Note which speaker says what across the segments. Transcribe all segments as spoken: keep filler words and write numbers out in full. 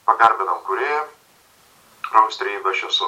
Speaker 1: Pagarbinam Kūrėją, Rojaus trejybę aš esu.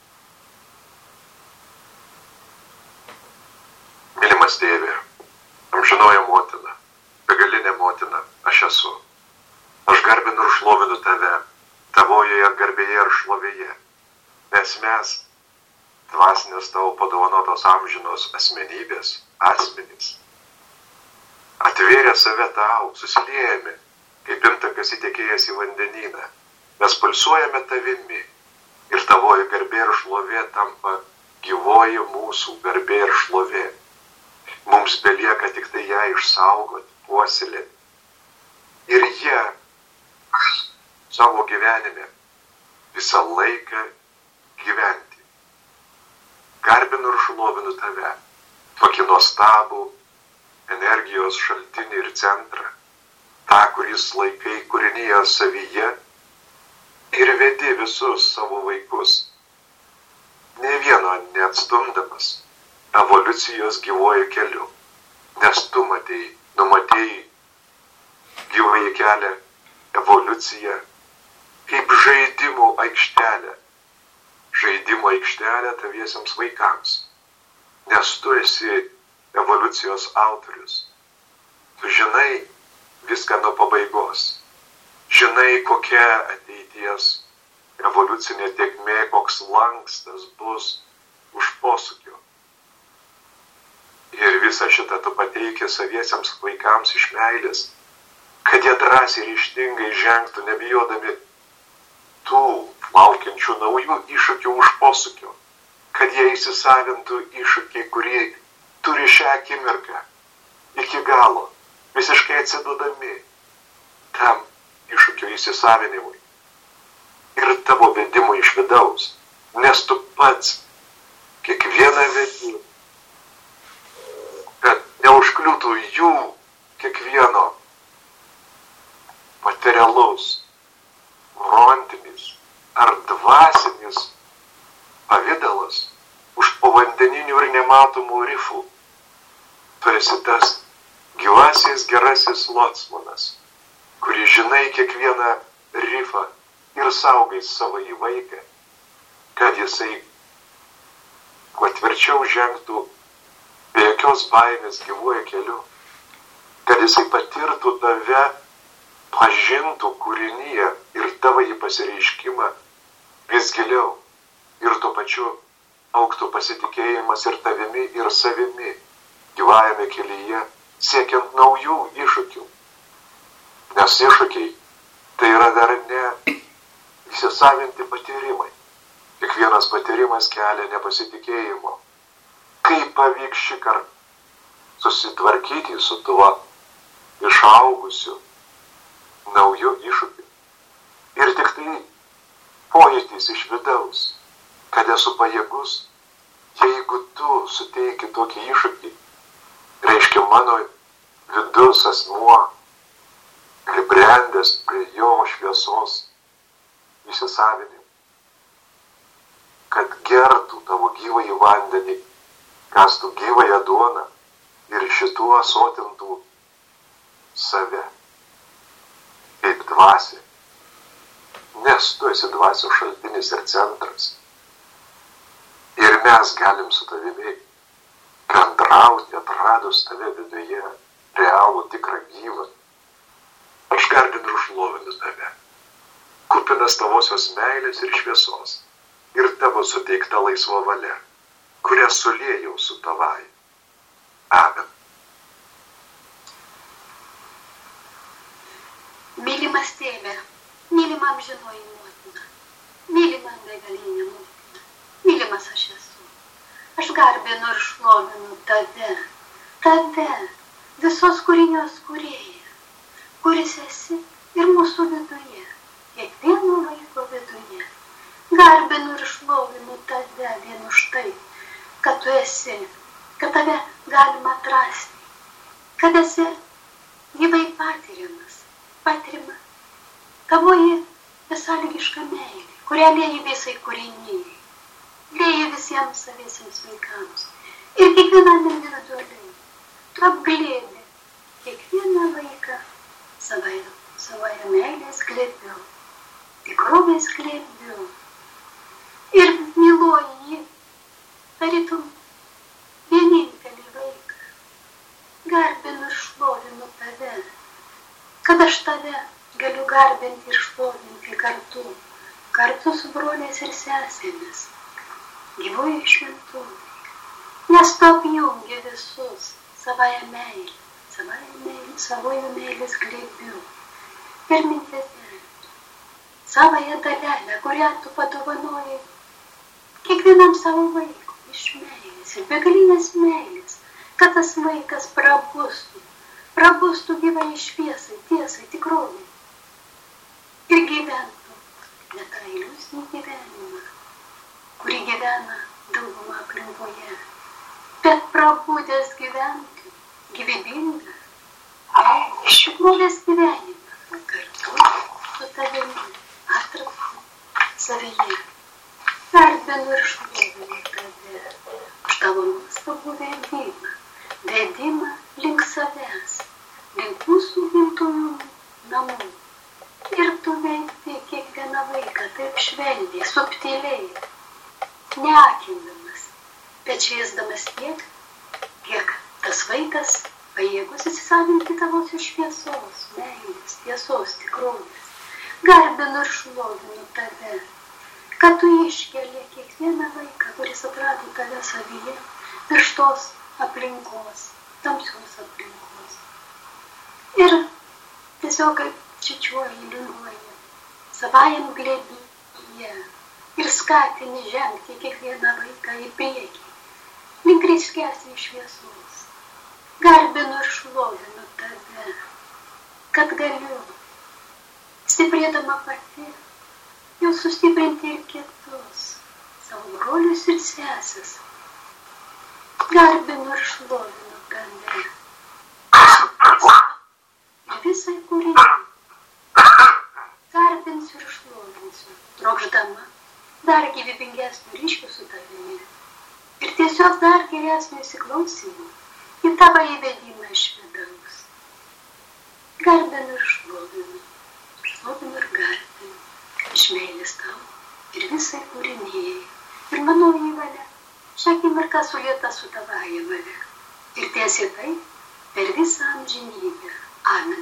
Speaker 1: Mylimas Tėve, amžinoji motina, begalinė motina, aš esu. Aš garbinu ir šlovinu Tave, Tavojoje garbėje ir šlovėje, nes mes, dvasinės Tavo padovanotos amžinos asmenybės, asmenys, atvėrę save Tau, susiliejame, kaip intakas įtekėjęs į vandenyną. Mes pulsuojame Tavimi ir Tavoji garbė ir šlovė tampa gyvoji mūsų garbė ir šlovė. Mums belieka tik tai ją išsaugoti, puoselėti. Ir jie savo gyvenime visą laiką gyventi. Garbinu ir šlovinu Tave, tokį nuostabų energijos šaltinį ir centrą, tą, kuris laikai kūrinyje savyje ir vedi visus savo vaikus, ne vieno neatstumdamas evoliucijos gyvojo keliu, nes tu matei, numatei gyvąjį kelią, evoliuciją, kaip žaidimų aikštelę, žaidimo aikštelę taviesiams vaikams, nes tu esi evoliucijos autorius. Tu žinai viską nuo pabaigos, žinai kokia ateities evoliucinė tėkmė, koks lankstas bus už posūkio. Ir visą šitą tu pateiki saviesiams vaikams iš meilės, kad jie drąsiai ir ryžtingai žengtų, nebijodami tų laukiančių naujų iššūkių už posūkio, kad jie įsisavintų iššūkį, kurį turi šią akimirką iki galo, visiškai atsidodami tam iššūkio įsisavinimui ir tavo vedimui iš vidaus, nes tu pats kiekvieną vedi, kad neužkliūtų jų kiekvieno materialus, frontinis ar dvasinis pavidalas už povandeninių ir nematomų rifų. Tu esi tas gyvasis gerasis locmanas, kuris žinai kiekvieną rifą ir saugai savo į vaiką, kad jisai kuo tvirčiau žengtų be jokios baimės gyvuoju keliu, kad jisai patirtų Tave, pažintų kūrinyje ir Tavo į pasireiškimą vis giliau ir tuo pačiu augtų pasitikėjimas ir Tavimi ir savimi gyvajame kelyje, siekiant naujų iššūkių. Nes iššūkiai tai yra dar ne įsisavinti patyrimai. Kiekvienas patyrimas kelia nepasitikėjimo. Kaip pavyks šį kartą susitvarkyti su tuo išaugusiu nauju iššūkiu. Ir tik tai pojūtis iš vidaus, kad esu pajėgus, jeigu tu suteiki tokį iššūkį, reiškia mano vidus asmuo, pribrendęs prie jo šviesos įsisavinimo, kad gertų tavo gyvąjį vandenį, kastų gyvąją duoną ir šitų asotintų save kaip dvasią, nes tu esi dvasios šaltinis ir centras. Ir mes galim su Tavimi bendrauti, atradus Tave viduje, realų, tikrą gyvą. Aš garbinu ir šlovinu Tave, kupinas Tavosios meilės ir šviesos, ir Tavo suteikta laisva valia, kurią suliejau su Tavai. Amen.
Speaker 2: Mylimas Tėve, mylima amžinoji motina, mylima begalinė motina, mylimas aš esu. Aš garbinu ir šlovinu Tave, Tave, visos kūrinios kūrėją, kuris esi ir mūsų viduje, kiekvieno vaiko viduje. Garbinu ir šlovinu Tave vien už tai, kad tu esi, kad Tave galima atrasti, kad esi gyvai patiriamas, patirima Tavoji besąlygiška meilė, kurią lieji visai kūrinijai, lieji visiems saviesiems vaikams ir kiekvienam individualiai. Tu apglėbi kiekvieną vaiką savoje, savoje meilės glėbiu tikrovės glėbiu. Ir myluoji jį, tarytum vienintelį vaiką. Garbinu ir šlovinu tave, kad aš tave galiu garbinti ir šlovinti kartu, kartu su broliais ir sesėmis, gyvoji šventovė. Nes tu apjungi visus savąją meilę, savąją meilę, savojų meilės glėbiu ir minties dėlį, savąją dalelę, kurią tu padovanojai kiekvienam savo vaikui iš meilės ir begalinės meilės, kad tas vaikas prabustų, prabustų gyvai šviesai, tiesai, tikrovai ir gyventų ne tą iliuzinį gyvenimą, kurį gyvena dauguma aplinkoje, bet prabudęs gyventų gyvybingą, iš tikrovės gyvenimą, kartu su tavimi, atrastų savyje. Garbinu ir šlovinu tave už tavo nuostabų vedimą, vedimą link savęs, link mūsų gimtųjų namų. Ir tu veikti kiekvieną vaiką taip švelniai, subtiliai, neakindamas, bet šviesdamas tiek, kiek tas vaikas pajėgus įsisavinti tavosios šviesos, meilės, tiesos, tikrovės. Garbinu ir šlovinu tave, kad tu iškeli kiekvieną vaiką, kuris atrado tave savyje, virš tos aplinkos, tamsios aplinkos. Ir tiesiog kaip čičiuoji, liūnuoji, savajam glėbyje ir skatini žengti kiekvieną vaiką į priekį, link ryškesnės šviesos. Garbinu ir šlovinu tave, kad galiu, stiprėdama pati, jau sustiprinti ir kitus, savo brolius ir sesės. Garbinu ir šlovinu tave. Ir visai kūrinį. Garbinsiu ir šlovinsiu, trokšdama dar gyvybingesnių ryšių su tavimi. Ir tiesiog dar geresnių įsiklausimų į tavo įvedimą iš vidaus. Garbinu ir šlovinu, šlovinu ir garbinu. Iš meilės tau ir visai kūrinėjai, ir mano įvalė, šią akimirką sulieta su tavąja valia. Ir tiesiai tai per visą amžinybę. Amen.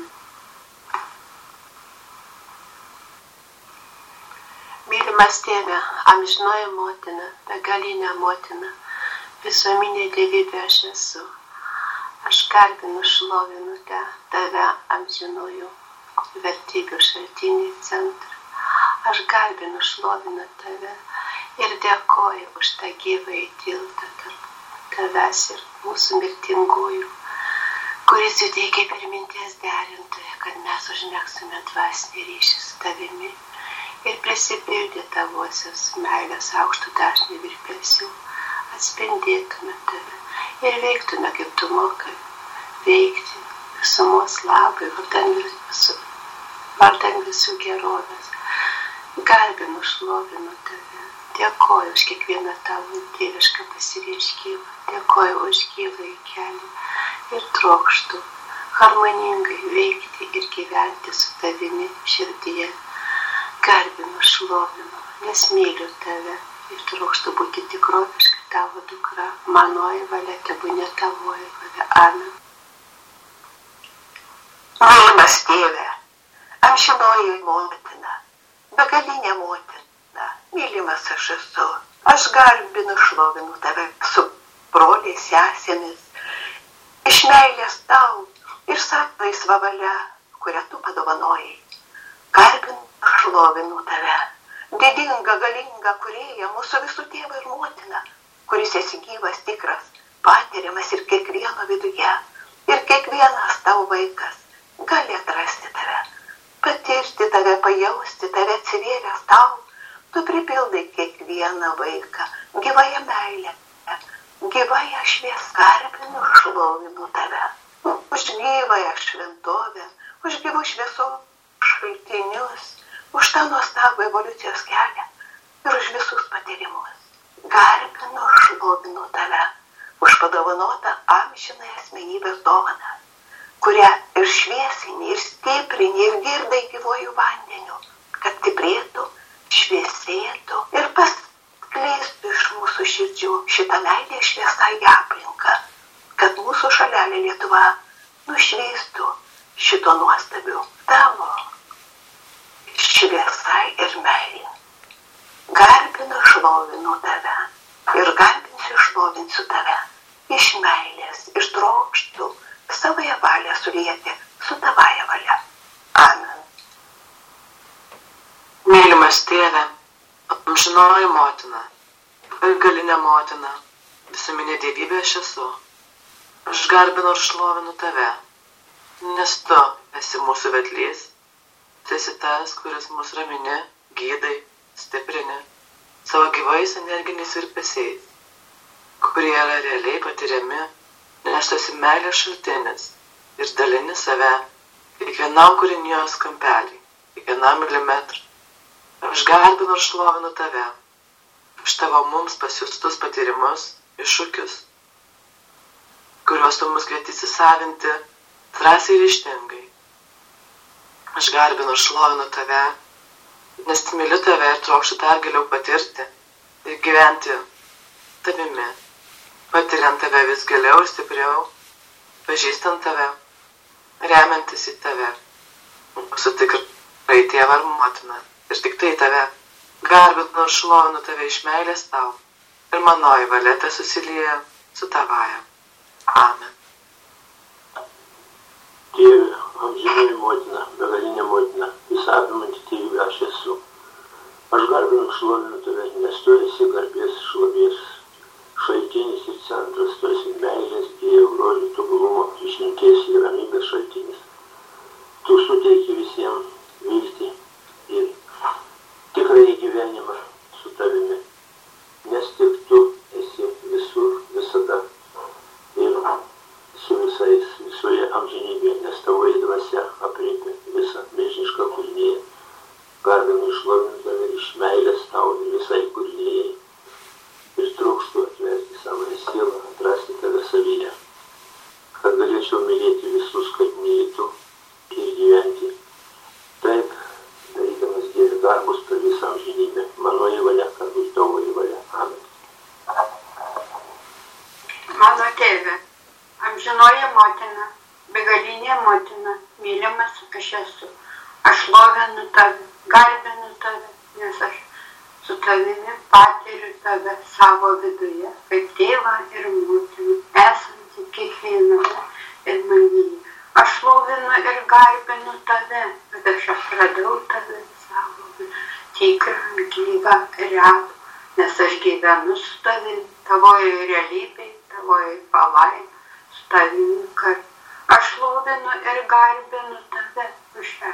Speaker 3: Mylimas tėve, amžinoji motina, begalinė motina, visuominė dievybė aš esu. Aš garbinu, šlovinu te, tave amžinojų vertybių šaltinį centrą. Aš garbinu, šlovinu tave ir dėkoju už tą gyvąjį tiltą tarp tavęs ir mūsų mirtingųjų, kuris suteikia per minties derintoje, kad mes užmegztume dvasinį ryšį su tavimi ir prisipildė tavosios meilės aukštų dažnių virpesių, atspindėtume tave ir veiktume, kaip tu mokai veikti visumos labai, vardan visų, vardan visų gerovės. Garbinu, šlovinu tave, dėkoju už kiekvieną tavo dievišką pasireiškimą, dėkoju už gyvąjį kelią ir trokštu harmoningai veikti ir gyventi su tavimi širdyje. Garbinu, šlovinu, nes myliu tave ir trokštu būti tikroviškai tavo dukra, manoji valia, tebūnie tavoji valia. Amen.
Speaker 4: Mylimas tėve, amžinoji motina, begalinė motina, mylimas aš esu, aš garbinu, šlovinu tave su broliais, sesėmis, iš meilės tau ir savo laisva valia, kurią tu padovanojai. Garbinu, šlovinu tave, didinga, galinga kūrėja, mūsų visų tėvą ir motina, kuris esi gyvas, tikras, patiriamas ir kiekvieno viduje, ir kiekvienas tavo vaikas gali atrasti tave. Patirti tave, pajausti tave atsivėręs tau, tu pripildai kiekvieną vaiką gyvąją meilę, gyvąją šviesą. Garbinu, šlovinu tave už gyvąją šventovę, už gyvų šviesos šaltinius, už tą nuostabų evoliucijos kelią ir už visus patyrimus. Garbinu, šlovinu tave už padovanotą amžinai asmenybės dovaną, kurią ir šviesini, ir stiprini, ir girdai gyvojų vandeniu, kad stiprėtų, šviesėtų ir paskleistų iš mūsų širdžių šitą meilę šviesą į aplinką, kad mūsų šalelė Lietuva nušviestų šito nuostabiu tavo šviesai ir meilė. Garbinu, šlovinu tave ir garbinsiu, šlovinsiu tave iš meilės, iš trokštų savoje valią sulieti su tavaja valia. Amen.
Speaker 5: Mylimas tėve, amžinoji motina, galinė motina, visuminė dievybė aš esu. Aš garbinu ir šlovinu tave, nes tu esi mūsų vedlys, tu esi tas, kuris mus ramini, gydai, stiprini savo gyvais energiniais virpesiais, kurie yra realiai patiriami, nes tu esi meilės šaltinis ir dalini save kiekvienam kūrinijos kampelį, kiekvienam milimetrui. Aš garbinu ir šlovinu tave už tavo mums pasiūstus patyrimus, iššūkius, kuriuos tu mus kvieti įsisavinti drąsiai ir ryžtingai. Aš garbinu ir šlovinu tave, nes myliu tave ir trokštu dar giliau patirti ir gyventi tavimi, patiriant tave vis giliau ir stipriau, pažįstant tave, remiantis į tave, mūsų tikrai tėvą ir motiną. Ir tik tai tave, garbinu ir šlovinu tave iš meilės tau, ir manoji valia te susilieja su tavaja. Amen.
Speaker 6: Tėve, amžinoji motina, begalinė motina, visapimanti tėvybė aš esu. Aš garbinu ir šlovinu tave, nes tu esi garbės, šlovės, šaltinis ir centras, tu esi meilės, dievo, grožio, tobulumo, išminties ir ramybės šaltinis. Tu suteiki visiems viltį ir tikrai gyvenimą su tavimi, nes tik tu esi visur, visada ir su visais, visoje amžinybėje, nes tavoji dvasia aprėpia visą milžinišką kūriniją. Garbinu ir šlovinu tave iš meilės tau ir visai kūrinijai ir trokštu atverti savo sielą, atrasti tave savyje, kad galėčiau mylėti visus, kaip myli tu ir gyventi. Taip, darydamas Dievo darbus per visą amžinybę, manoji valia, kad bus tavoji valia. Amen.
Speaker 2: Mano tėve, amžinoji motina, begalinė motina, mylimas aš esu. Aš šlovinu tave, garbinu tave, nes aš su tavimi patiriu tave savo viduje, kaip tėvą ir motiną, esantį kiekviename ir manyje. Aš šlovinu ir garbinu tave, kad aš atradau tave savo tikrą, gyvą, realų, nes aš gyvenu su tavimi, tavoje realybėje, tavoje palaimė, su tavimi kartu. Aš šlovinu ir garbinu tave už šią,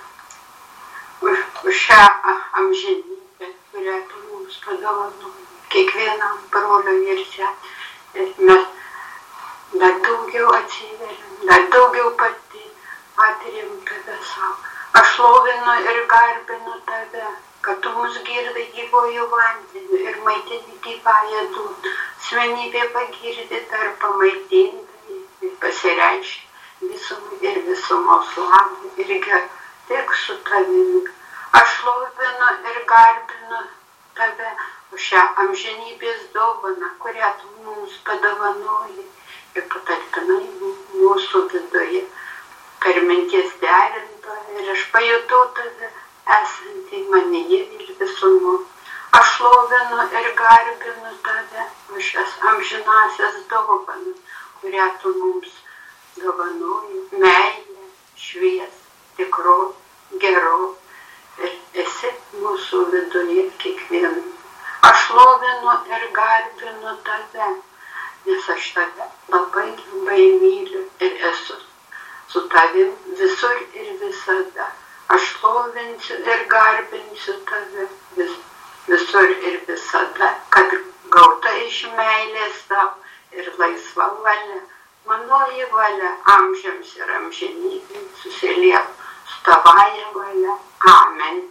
Speaker 2: už, už šią amžinybę, kurią tu mums padovanoji, kiekvienam broliui ir sesei. Mes dar daugiau atsiveriam, dar daugiau pati patiriam tave savo. Aš šlovinu ir garbinu tave, kad tu mus girdai gyvoju vandeniu ir maitini gyvąją duoną. Asmenybė pagirdyta ir pamaitinta ir pasireiškia visumai ir visumos labui ir gerai tik su tavimi. Aš šlovinu ir garbinu tave už šią amžinybės dovaną, kurią tu mums padovanoji ir patalpinai mūsų viduje, per minties derintoje, ir aš pajutau tave esantį manyje ir visumo. Aš šlovinu ir garbinu tave už šias amžinasias dovanas, kurią tu mums dovanoji, meilė, švies, tikro, gero, ir esi mūsų viduje kiekvienam. Aš šlovinu ir garbinu tave, nes aš tave labai labai myliu ir esu su tavim visur ir visada. Aš šlovinsiu ir garbinsiu tave vis, visur ir visada, kad gauta iš meilės tau ir laisva valia, manoji valia amžiams ir amžinybėm susiliek su tavaja valia. Amen.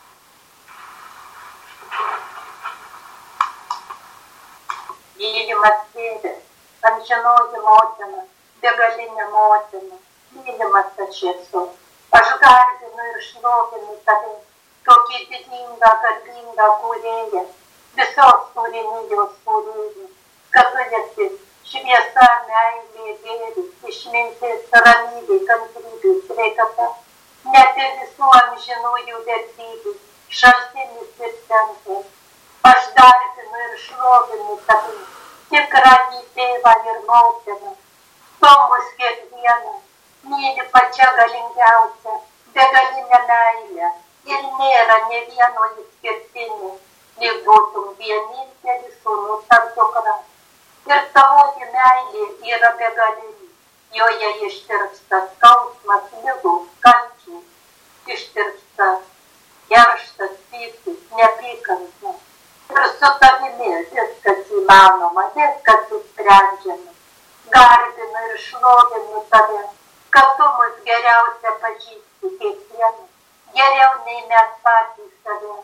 Speaker 7: Mylimas tėve, amžinoji motina, begalinė motina, mylimas aš esu. Aš garbinu ir šlovinu tave tokį didingą, garbingą kūrėją, visos kūrinijos kūrėją, kad tu esi šviesa, meilė, gėris, išmintis, ramybė, kantrybė, sveikata, net ir visų amžinųjų vertybių, šaltinis ir centras. Aš garbinu ir šlovinu tave, tikrąjį tėvą ir motiną, tu mus kiekvieną myli pačia galingiausia, begalinė meilė ir nėra nė vieno išskirtinio, lyg būtum vienintelis sūnus ar dukra. Ir tavoji meilė yra begalinė, joje ištirpsta skausmas, ligų, kančių, ištirpsta kerštas, pyktis, neapykanta. Ir su tavimi viskas įmanoma, viskas išsprendžiama. Garbinu ir šlovinu tave, kad tu mus geriausia pažįsti kiekvieną, geriau nei mes patys save.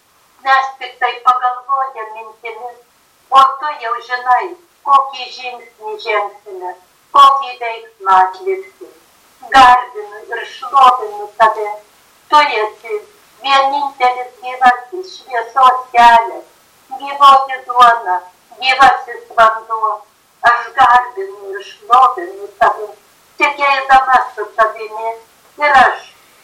Speaker 7: Mes tik tai pagalvojam mintimis, o tu jau žinai, kokį žingsnį žengsime, kokį veiksmą atliksime. Garbinu ir šlovinu tave, tu esi vienintelis gyvasis šviesos kelias, gyvoji duona, gyvasis vanduo. Aš garbinu ir šlovinu tave, tikėdama su tavimi, ir aš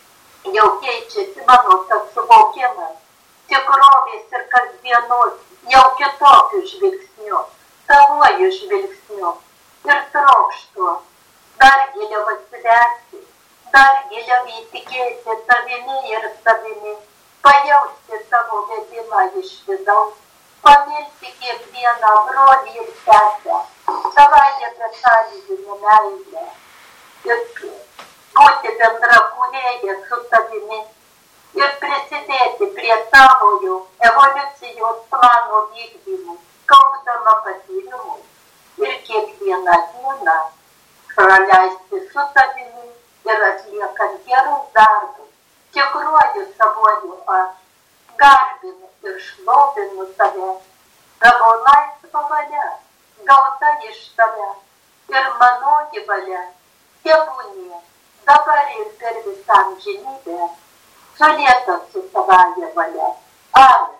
Speaker 7: jau keičiasi mano tas suvokimas, tikrovės ir kasdienos jau kitokiu žvilgsniu, tavuoju žvilgsniu, ir trokštu dar giliau atsiverti, dar giliau įtikėti tavimi ir savimi, pajausti tavo vedimą iš vidaus, pamilti kiekvieną brolį ir sesę, savaime besąlyginę meilę. Ir būti bendra kūrėja su tavimi ir prisidėti prie tavojo evoliucijos plano vykdymų, kaupdama patyrimų ir kiekvieną dieną praleisti su tavimi ir atliekant gerus darbus, tikruoju savuoju aš, garbinu ir šlovinu tave, tavo laisva valia, gauta iš tave ir manoji valia. Tebūnie, dabar ir per visą amžinybę, sulietas su savąja valia. Amen.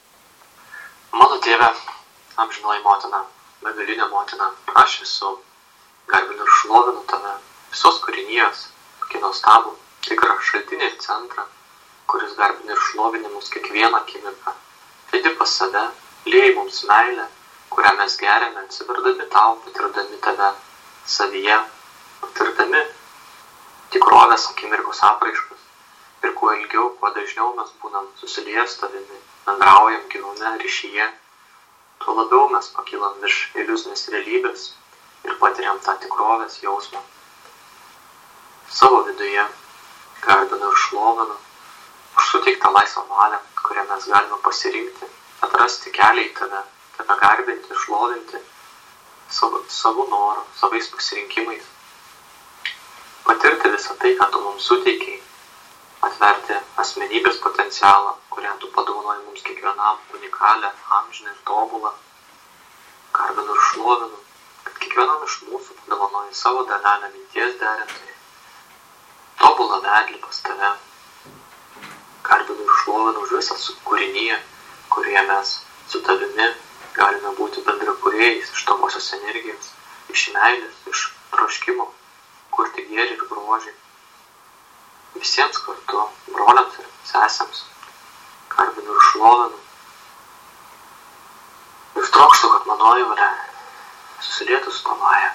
Speaker 8: Mano tėve, amžinoji motina, begalinė motina, aš esu, garbinu ir šlovinu tave, visos kūrinijos, tokį nuostabų, tikrą šaltinį ir centrą, kuris garbina ir šlovina mus kiekvieną akimirką. Vedi pas save, lieji mums meilę, kurią mes geriame, atsiverdami tau, patirdami tave savyje, patirdami tikrovės akimirkos apraiškas. Ir kuo ilgiau, kuo dažniau mes būnam susilieję su tavimi, bendraujam gyvame ryšyje, tuo labiau mes pakylam virš iliuzinės realybės ir patiriam tą tikrovės jausmą. Savo viduje garbinu ir šlovinu už suteiktą laisvą valią, kurią mes galime pasirinkti, atrasti kelią į tave, tave garbinti ir šlovinti savo, savo norų, savais pasirinkimais. Patirti visą tai, ką tu mums suteikiai, atverti asmenybės potencialą, kurią tu padovanoji mums kiekvienam unikalią, amžiną ir tobulą. Garbinu ir šlovinu, kad kiekvienam iš mūsų padovanoji savo dalelę minties derintojai, tobulą vedlį pas tave. Garbinu ir šlovinu už visą kūriniją, kurioje mes su tavimi galime būti bendrakūrėjais iš tavosios energijos, iš meilės, iš troškimo, kurti gėrį ir grožį. Visiems kartu, broliams ir sesėms, garbinu ir šlovinu. Ir trokštu, kad manoji valia susilietų su tavąja.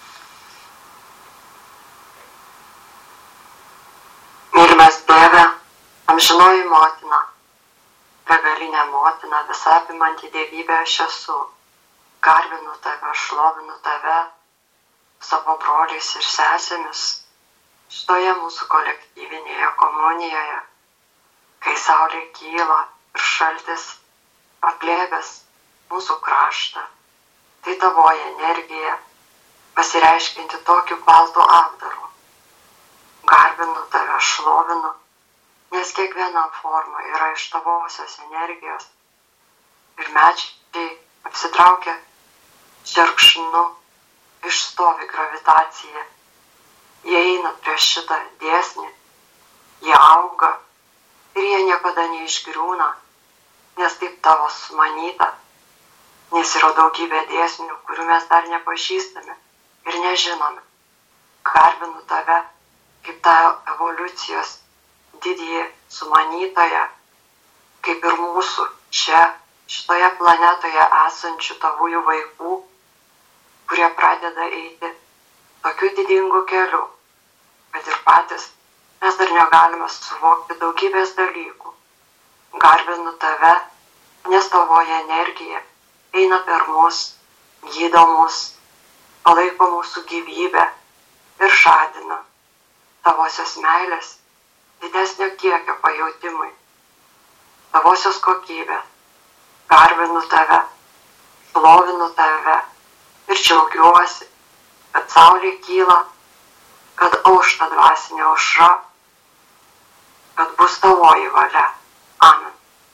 Speaker 4: Mylimas tėve, amžinoji motina, begalinė motina, visapimanti dievybė aš esu. Garbinu tave, šlovinu tave, savo broliais ir sesėmis, šitoje mūsų kolektyvinėje komunijoje, kai saulė kyla ir šaltis apglėbęs mūsų kraštą, tai tavoji energija pasireiškinti tokiu baltu apdaru. Garbinu tave, šlovinu, nes kiekviena forma yra iš tavosios energijos ir medžiai apsitraukia šerkšnu, išstovi gravitacija. Jie eina prieš šitą dėsnį, jie auga ir jie niekada
Speaker 5: niekada neišgriūna, nes taip tavo sumanyta, nes yra daugybė dėsnių, kurių mes dar nepažįstame ir nežinome. Garbinu tave kaip tą evoliucijos didįjį sumanytoją, kaip ir mūsų čia, šitoje planetoje esančių tavųjų vaikų, kurie pradeda eiti tokiu didingu keliu, kad ir patys mes dar negalime suvokti daugybės dalykų. Garbinu tave, nes tavoji energija eina per mus, gydo mus, palaiko mūsų gyvybę ir žadina tavosios meilės didesnio kiekio pajautimui, tavosios kokybės. Garbinu tave, šlovinu tave ir džiaugiuosi, kad saulė kyla, kad aušta dvasinė aušra, kad bus tavoji valia. Amen.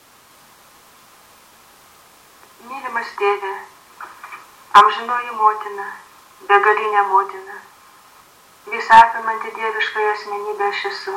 Speaker 9: Mylimas tėve, amžinoji motina, begalinė motina, visą apimanti dieviškąją asmenybę aš esu.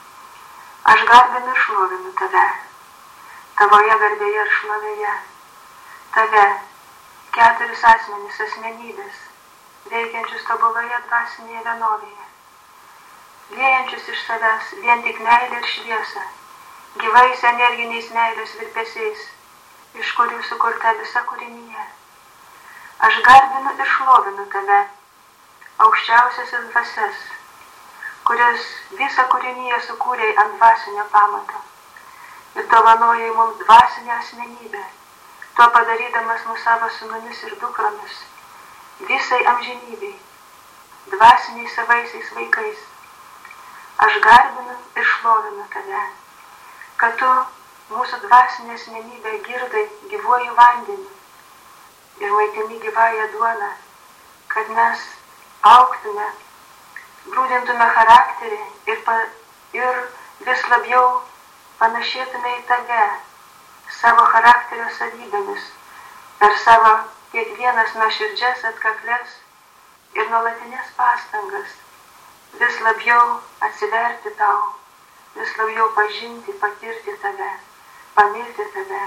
Speaker 9: Aš garbinu ir šlovinu tave, tavoje garbėje ir šlovėje, tave, keturis asmenis asmenybės, veikiančius tobuloje dvasinėje vienovėje, liejančius iš savęs vien tik meilę ir šviesą, gyvais energiniais meilės virpesiais, iš kurių sukurta visa kūrinyje. Aš garbinu ir šlovinu tave, aukščiausiasis dvasias, kuris visą kūrinyje sukūrė ant dvasinio pamato ir dovanojai mums dvasinę asmenybę, tuo padarydamas mus savo sūnumis ir dukromis, visai amžinybei, dvasiniais savaisiais vaikais. Aš garbinu ir šlovinu tave, kad tu mūsų dvasinę asmenybę girdai gyvuoju vandeniu ir maitini gyvąją duoną, kad mes augtume, grūdintume charakterį ir, pa, ir vis labiau panašėtume į tave savo charakterio savybėmis per savo kiekvienas nuoširdžias atkaklės ir nuolatinės pastangas vis labiau atsiverti tau, vis labiau pažinti, patirti tave, pamilti tave.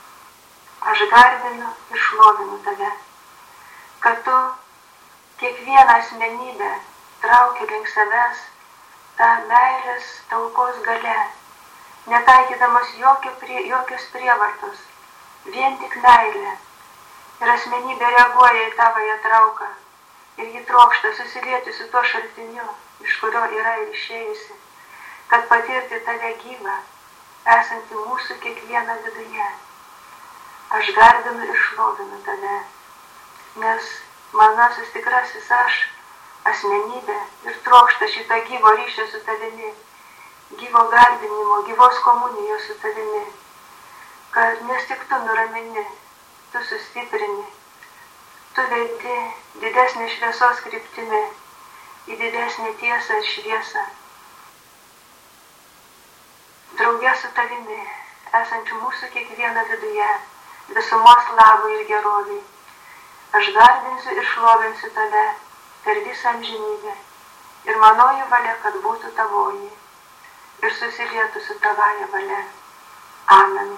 Speaker 9: Aš garbinu ir šlovinu tave, kad tu kiekvieną asmenybę trauki link savęs tą meilės talkos gale, netaikydamas jokio prie, jokios prievartos, vien tik meilė. Ir asmenybė reaguoja į tavąją trauką ir ji trokšta susilieti su tuo šaltiniu, iš kurio yra ir išėjusi, kad patirti tave gyvą, esantį mūsų kiekvieną viduje. Aš garbinu ir šlovinu tave, nes manasis tikrasis aš, asmenybė, ir trokšta šitą gyvo ryšio su tavimi, gyvo garbinimo, gyvos komunijos su tavimi, kad nes tik tu nuramini, tu sustiprini, tu vedi didesnį šviesos kryptimi, į didesnį tiesą ir šviesą. Drauge su tavimi, esančiu mūsų kiekvieno viduje, visumos labui ir geroviai, aš garbinsiu ir šlovinsiu tave per visą amžinybę ir manoji valia, kad būtų tavoji ir susilietų su tavaja valia. Amen.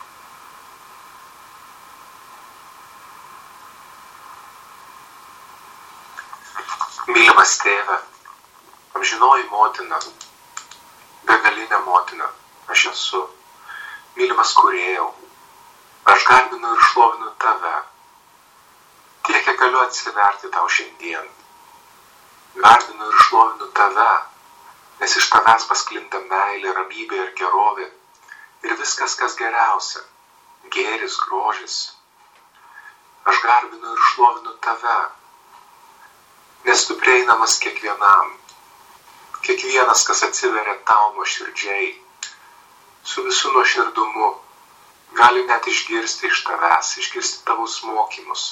Speaker 1: Mylimas tėve, amžinoji motina, begalinė motina, aš esu, mylimas kūrėjau, aš garbinu ir šlovinu tave, tiek, kiek galiu atsiverti tau šiandien. Garbinu ir šlovinu tave, nes iš tavęs pasklinda meilė, ramybė ir gerovė ir viskas, kas geriausia, gėris, grožis. Aš garbinu ir šlovinu tave, nes tu prieinamas kiekvienam. Kiekvienas, kas atsiveria tau nuoširdžiai, su visu nuoširdumu, gali net išgirsti iš tavęs, išgirsti tavus mokymus.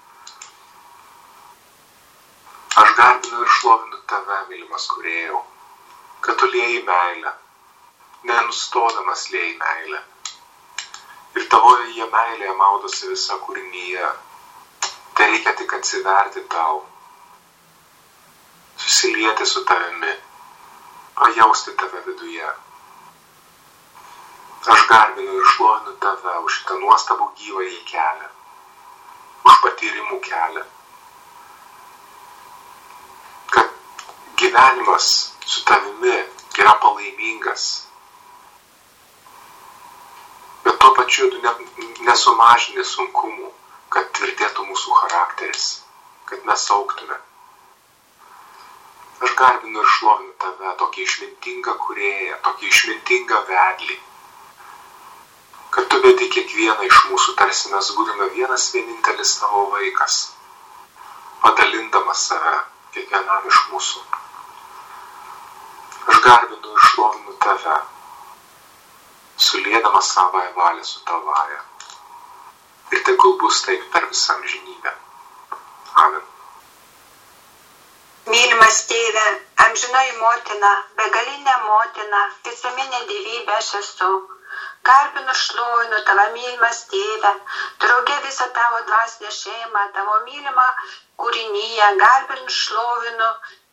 Speaker 1: Aš garbinu ir šlovinu tave, mylimas kūrėjau, kad tu lieji meilę, nenustodamas lieji meilę. Ir tavoje meilėje maudosi visa kūrinyje. Tai reikia tik atsiverti tau, susilieti su tavimi, pajausti tave viduje. Aš garbinu ir šlovinu tave už šitą nuostabų gyvąjį kelią, už patyrimų kelią. Kad gyvenimas su tavimi yra palaimingas. Bet tuo pačiu tu ne, nesumažini sunkumų, kad tvirtėtų mūsų charakteris, kad mes augtume. Aš garbinu ir šlovinu tave, tokį išmintingą kūrėją, tokį išmintingą vedlį. Kad tu vedi kiekvieną iš mūsų, tarsi mes būtume vienas vienintelis tavo vaikas, padalindamas save kiekvienam iš mūsų. Aš garbinu ir šlovinu tave, suliedamas savąją valią su tavaja. Ir tegul bus taip per visą amžinybę. Amen.
Speaker 4: Mylimas tėve, amžinoji motina, begalinė motina, visuminė dievybė aš esu. Garbinu šlovinu tavo mylimas tėve, drauge visą tavo dvasinę šeimą, tavo mylimą kūrinyje, garbinu šlovinu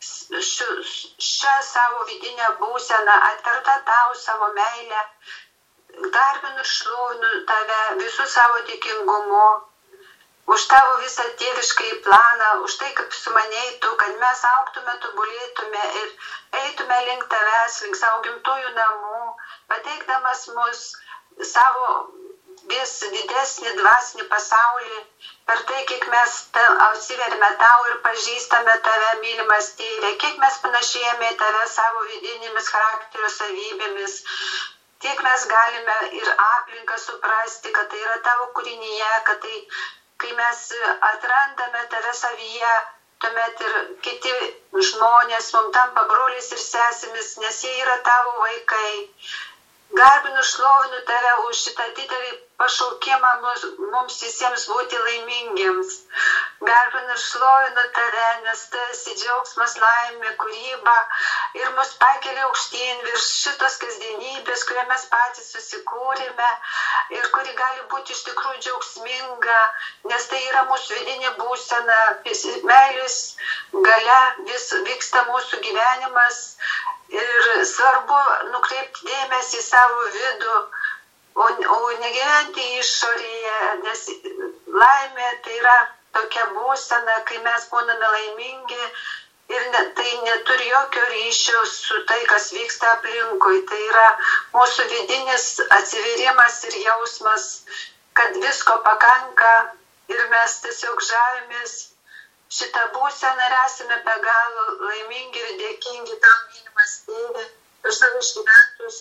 Speaker 4: šią savo vidinę būseną, atverta tau savo meilę, garbinu šlovinu tave visų savo dėkingumu, už tavo visą tėviškąjį planą, už tai, kaip sumanėjai tu, kad mes augtume, tobulėtume ir eitume link tavęs, link savo gimtųjų namų, pateikdamas mus savo vis didesnį dvasinį pasaulį, per tai, kiek mes atsiverime tau ir pažįstame tave, mylimas tėve, kiek mes panašėjame į tave savo vidinėmis charakterio savybėmis, tiek mes galime ir aplinką suprasti, kad tai yra tavo kūrinyje, kad tai, kai mes atrandame tave savyje, tuomet ir kiti žmonės mums tampa broliais ir sesėmis, nes jie yra tavo vaikai. Garbinu šlovinu tave už šitą didelį pašaukimą mums, mums visiems būti laimingiems. Garbinu šlovinu tave, nes tu esi džiaugsmas, laimė, kūryba ir mus pakelia aukštyn virš šitos kasdienybės, kurią mes patys susikūrėme ir kuri gali būti iš tikrųjų džiaugsminga, nes tai yra mūsų vidinė būsena, meilės galia vis vyksta mūsų gyvenimas. Ir svarbu nukreipti dėmesį į savo vidų, o, o negyventi išorėje, nes laimė tai yra tokia būsena, kai mes būname laimingi ir ne, tai neturi jokio ryšio su tai, kas vyksta aplinkui. Tai yra mūsų vidinis atsivėrimas ir jausmas, kad visko pakanka ir mes tiesiog žavimės šitą būseną ir esame be galo laimingi ir dėkingi tau, mylimas tėve, už savo išgyventus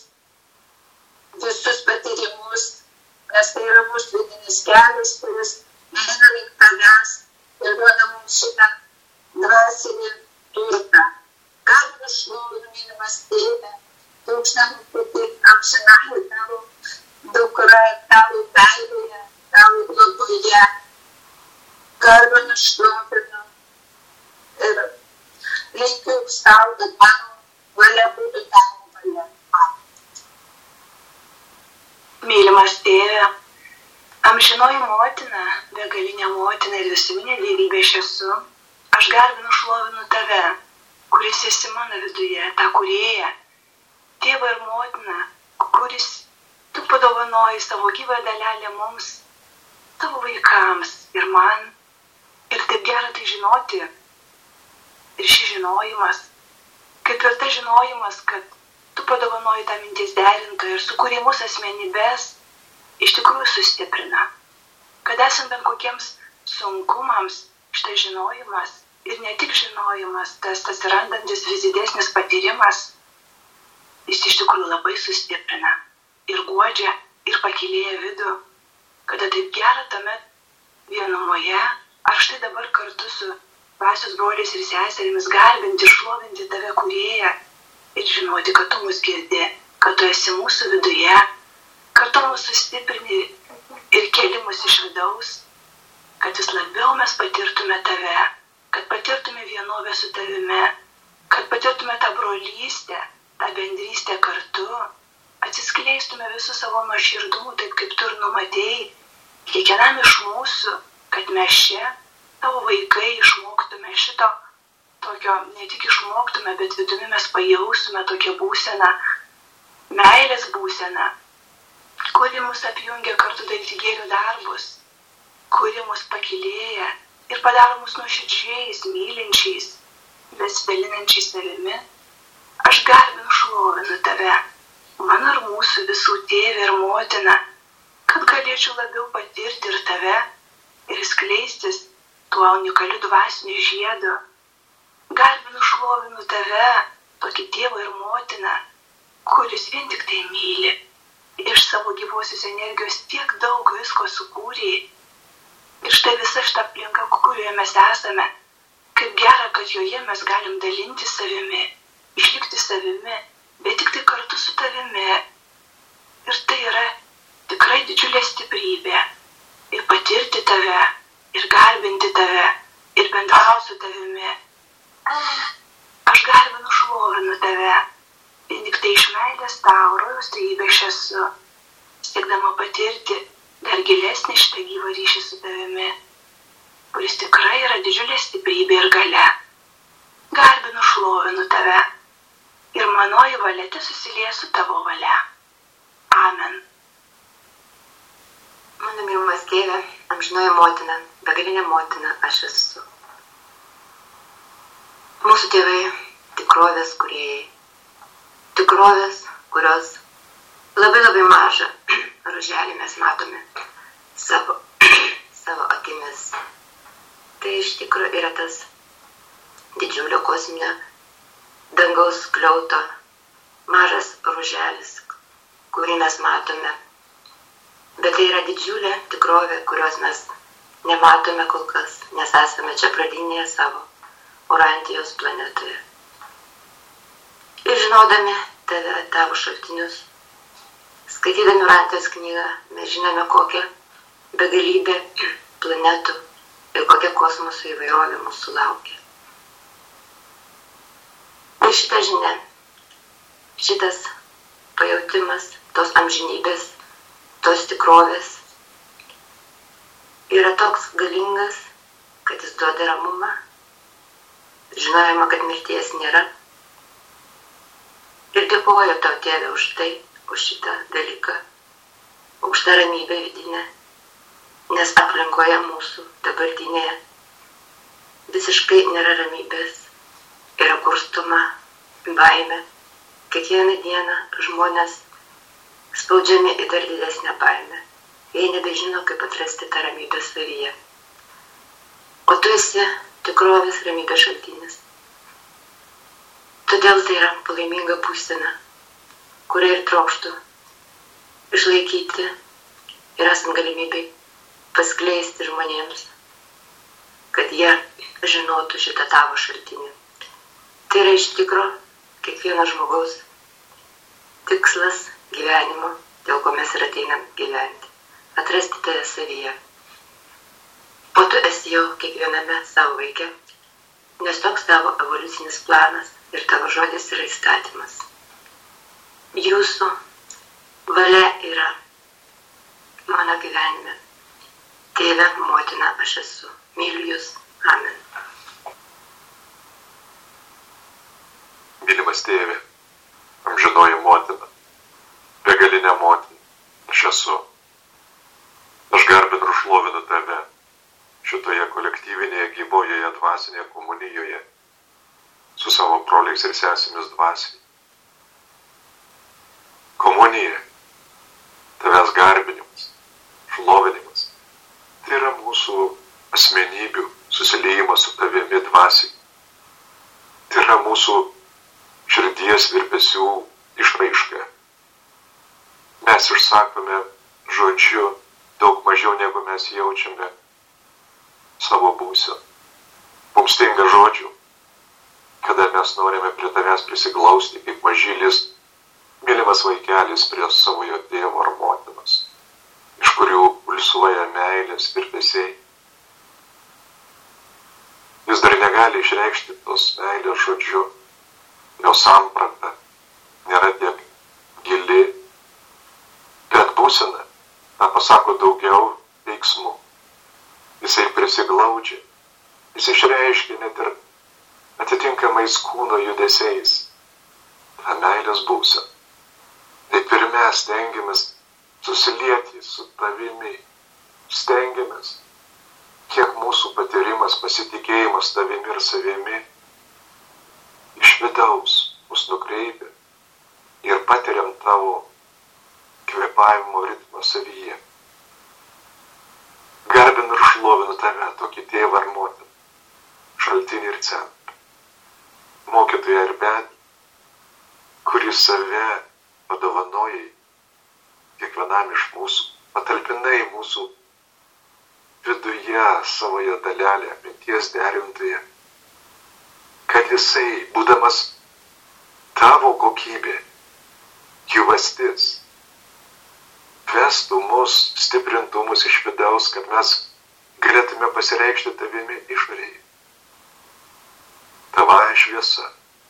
Speaker 4: visus patyrimus, nes tai yra mūsų vidinis kelias, kuris eina link tavęs ir duoda mums šitą dvasinį turtą. Garbinu šlovinu, mylimas tėve, tu aukštam pati amžinai tavo dukra, tavo meilėje, tavo globoje. Garbinu šlovinu ir linkiu sau, kad mano valia būtų tavo valia.
Speaker 5: Mylimas tėve, amžinoji motina, begalinė motina ir visuminė dievybė aš esu, aš garbinu šlovinu tave, kuris esi mano viduje, tą kūrėją, tėvą ir motiną, kuris tu padovanoji savo gyvą dalelę mums, tavo vaikams ir man. Ir taip gera tai žinoti. Ir šis žinojimas, kaip ir tas žinojimas, kad tu padovanoji tą mintis derintoją ir sukūrė mūsų asmenybės, iš tikrųjų sustiprina. Kad esant bent kokiems sunkumams, šitas žinojimas ir ne tik žinojimas, tas atsirandantis vis didesnis patyrimas, jis iš tikrųjų labai sustiprina ir guodžia ir pakylėja vidų, kada taip gera tame vienumoje, ar štai dabar kartu su dvasios broliais ir seserimis garbinti, šlovinti tave kūrėją ir žinoti, kad tu mus girdi, kad tu esi mūsų viduje, kad tu mūsų stiprini ir keli mus iš vidaus, kad vis labiau mes patirtume tave, kad patirtume vienovę su tavimi, kad patirtume tą brolystę, tą bendrystę kartu, atsiskleistume visų savo nuoširdumu, taip kaip tu ir numatėjai, kiekvienam iš mūsų, kad mes čia, tavo vaikai, išmoktume šito tokio, ne tik išmoktume, bet vidumi mes pajaustume tokią būseną, meilės būseną,
Speaker 3: kuri mus apjungia kartu daryti gėrio darbus, kuri mus pakylėja ir padaro mus nuoširdžiais, mylinčiais, besidalinančiais savimi, aš garbinu šlovinu tave, mano ir mūsų visų tėvė ir motina, kad galėčiau labiau patirti ir tave ir skleistis tuo unikaliu dvasiniu žiedu. Garbinu šlovinu tave, tokį tėvą ir motiną, kuris vien tik tai myli. Iš savo gyvosios energijos tiek daug visko sukūrė. Ir štai visa šita aplinka, kurioje mes esame, kaip gera, kad joje mes galim dalinti savimi, išlikti savimi, bet tik tai kartu su tavimi. Ir tai yra tikrai didžiulė stiprybė. Ir patirti tave, ir garbinti tave, ir bendrauti su tavimi. Aš garbinu šlovinu tave, ir tik tai iš meilės tau, rojaus trejybė aš esu, siekdama patirti dar gilesnį šitą gyvą ryšį su tavimi, kuris tikrai yra didžiulė stiprybė ir galia. Garbinu šlovinu tave, ir manoji valia tesusilieja su tavo valia. Amen.
Speaker 10: Mano mylimas tėve, amžinoji motina, begalinė motina aš esu. Mūsų tėvai tikrovės kūrėjai. Tikrovės, kurios labai labai mažą ruželį mes matome savo, savo akimis. Tai iš tikrųjų yra tas didžiulio kosminio dangaus skliauto mažas ruželis, kurį mes matome. Bet tai yra didžiulė tikrovė, kurios mes nematome kol kas, nes esame čia pradinėje savo Orantijos planetoje. Ir žinodami tave, tavo šaltinius, skaitydami Orantijos knygą, mes žinome, kokią begalybę planetų ir kokia kosmoso įvairovė mūsų laukia. Ir šita žinia, šitas pajautimas tos amžinybės, tos tikrovės yra toks galingas, kad jis duoda ramumą, žinojama, kad mirties nėra. Ir dėkoju tau, tėve, už tai, už šitą dalyką, už tą ramybę vidinę, nes aplinkoje mūsų dabartinėje visiškai nėra ramybės, yra kurstuma, baimė. Kiekvieną dieną žmonės spaudžiami į dar didesnę baimę. Jie nebežino, kaip atrasti tą ramybę savyje. O tu esi tikrovės ramybės šaltinis. Todėl tai yra palaiminga būsena, kurią ir trokštų išlaikyti ir esant galimybei paskleisti žmonėms, kad jie žinotų šitą tavo šaltinį. Tai yra iš tikro kiekvieno žmogaus tikslas gyvenimo, dėl ko mes ir ateinam gyventi, atrasti tave savyje. O tu esi jau kiekviename savo vaike, nes toks tavo evoliucinis planas ir tavo žodis yra įstatymas. Jūsų valia yra mano gyvenime. Tėve, motina, aš esu. Myliu jūs. Amen.
Speaker 1: Mylimas tėve, amžinoji motina, begalinė motina, aš esu. Aš garbinu ir šlovinu tave šitoje kolektyvinėje gyvojoje dvasinėje komunijoje su savo broliais ir sesėmis dvasiai. Komunija, tavęs garbinimas, šlovinimas, tai yra mūsų asmenybių susiliejimas su tavimi dvasiai. Tai yra mūsų širdies virpesių išraiška. Mes išsakome žodžiu daug mažiau, negu mes jaučiame savo būseną. Mums stinga žodžių, kada mes norime prie tavęs prisiglausti kaip mažylis, mylimas vaikelis prie savojo tėvo ar motinos, iš kurių pulsuoja meilės virpesiai. Jis dar negali išreikšti tos meilės žodžiu, jo samprata nėra tiek gili, bet būsena, tą pasako daugiau veiksmų. Jisai prisiglaudžia, jis išreiškia net ir atitinkamais kūno judesiais tą meilės būseną. Taip ir mes stengiamės su susilieti su tavimi. Stengiamės, kiek mūsų patyrimas, pasitikėjimas tavimi ir savimi iš vidaus mus nukreipia ir patiriam tavo kvėpavimo ritmą savyje. Garbinu ir šlovinu tave, tokį tėvą ar motiną, šaltinį ir centrą, mokytoją ir bedį, kuris save padovanojai kiekvienam iš mūsų, patalpinai mūsų viduje savoje dalelę, minties derintoje, kad jisai, būdamas tavo kokybė, gyvastis, vestų mus, stiprintų mus iš vidaus, kad mes galėtume pasireikšti tavimi išorėje. Tavąja šviesa,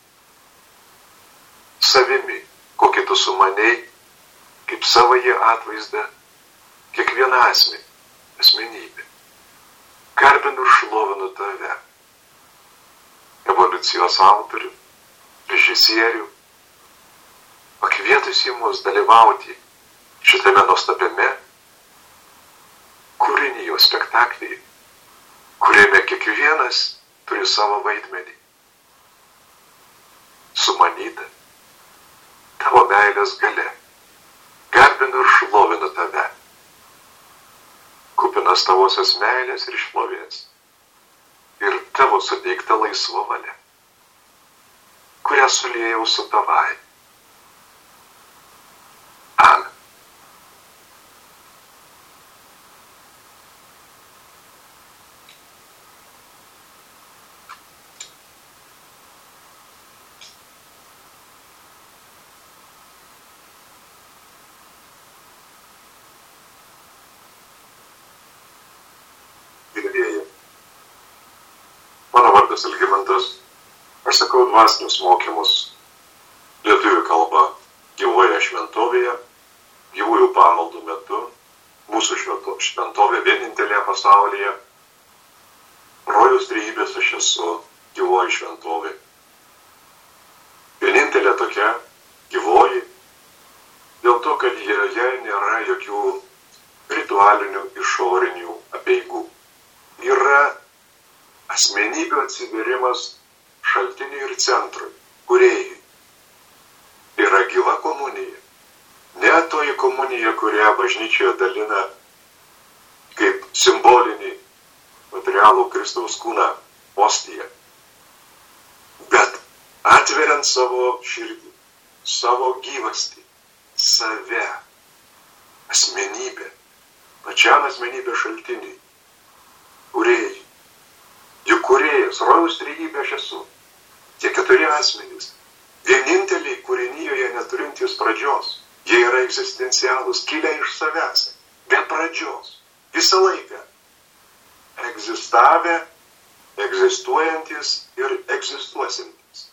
Speaker 1: savimi, kokį tu sumanei, kaip savąjį atvaizdą, kiekvieną asmenį, asmenybę. Garbinu ir šlovinu tave, evoliucijos autorių, režisierių, pakvietusi mus dalyvauti šitame nuostabiame kūrinio spektaklyje, kuriame kiekvienas turi savo vaidmenį. Sumanyta tavo meilės galia. Garbinu ir šlovinu tave, kupinas tavosios meilės ir šlovės ir tavo suteikta laisva valia, kurią suliejau su tavai. Amen. Mano vardas Algimantas, aš sakau dvasinius mokymus lietuvių kalba gyvoje šventovėje, gyvųjų pamaldų metu, mūsų šventovė vienintelė pasaulyje, rojus trejybės aš esu gyvoji šventovė. Vienintelė tokia gyvoji, dėl to, kad joje nėra jokių ritualinių išorinių apeigų. Yra asmenybių atsiverimas šaltiniui ir centrui, kūrėjui. Yra gyva komunija. Ne toji komunija, kurią bažnyčioje dalina kaip simbolinį materialų Kristaus kūną ostiją. Bet atveriant savo širdį, savo gyvastį, save, asmenybę, pačiam asmenybę šaltiniui, kūrėjui. Juk kūrėjas, rojaus trejybė aš esu. Tie keturi asmenys, vieninteliai kūrinyjoje neturintys pradžios. Jie yra egzistencialūs, kilę iš savęs, be pradžios, visą laiką. Egzistavę, egzistuojantis ir egzistuosintis.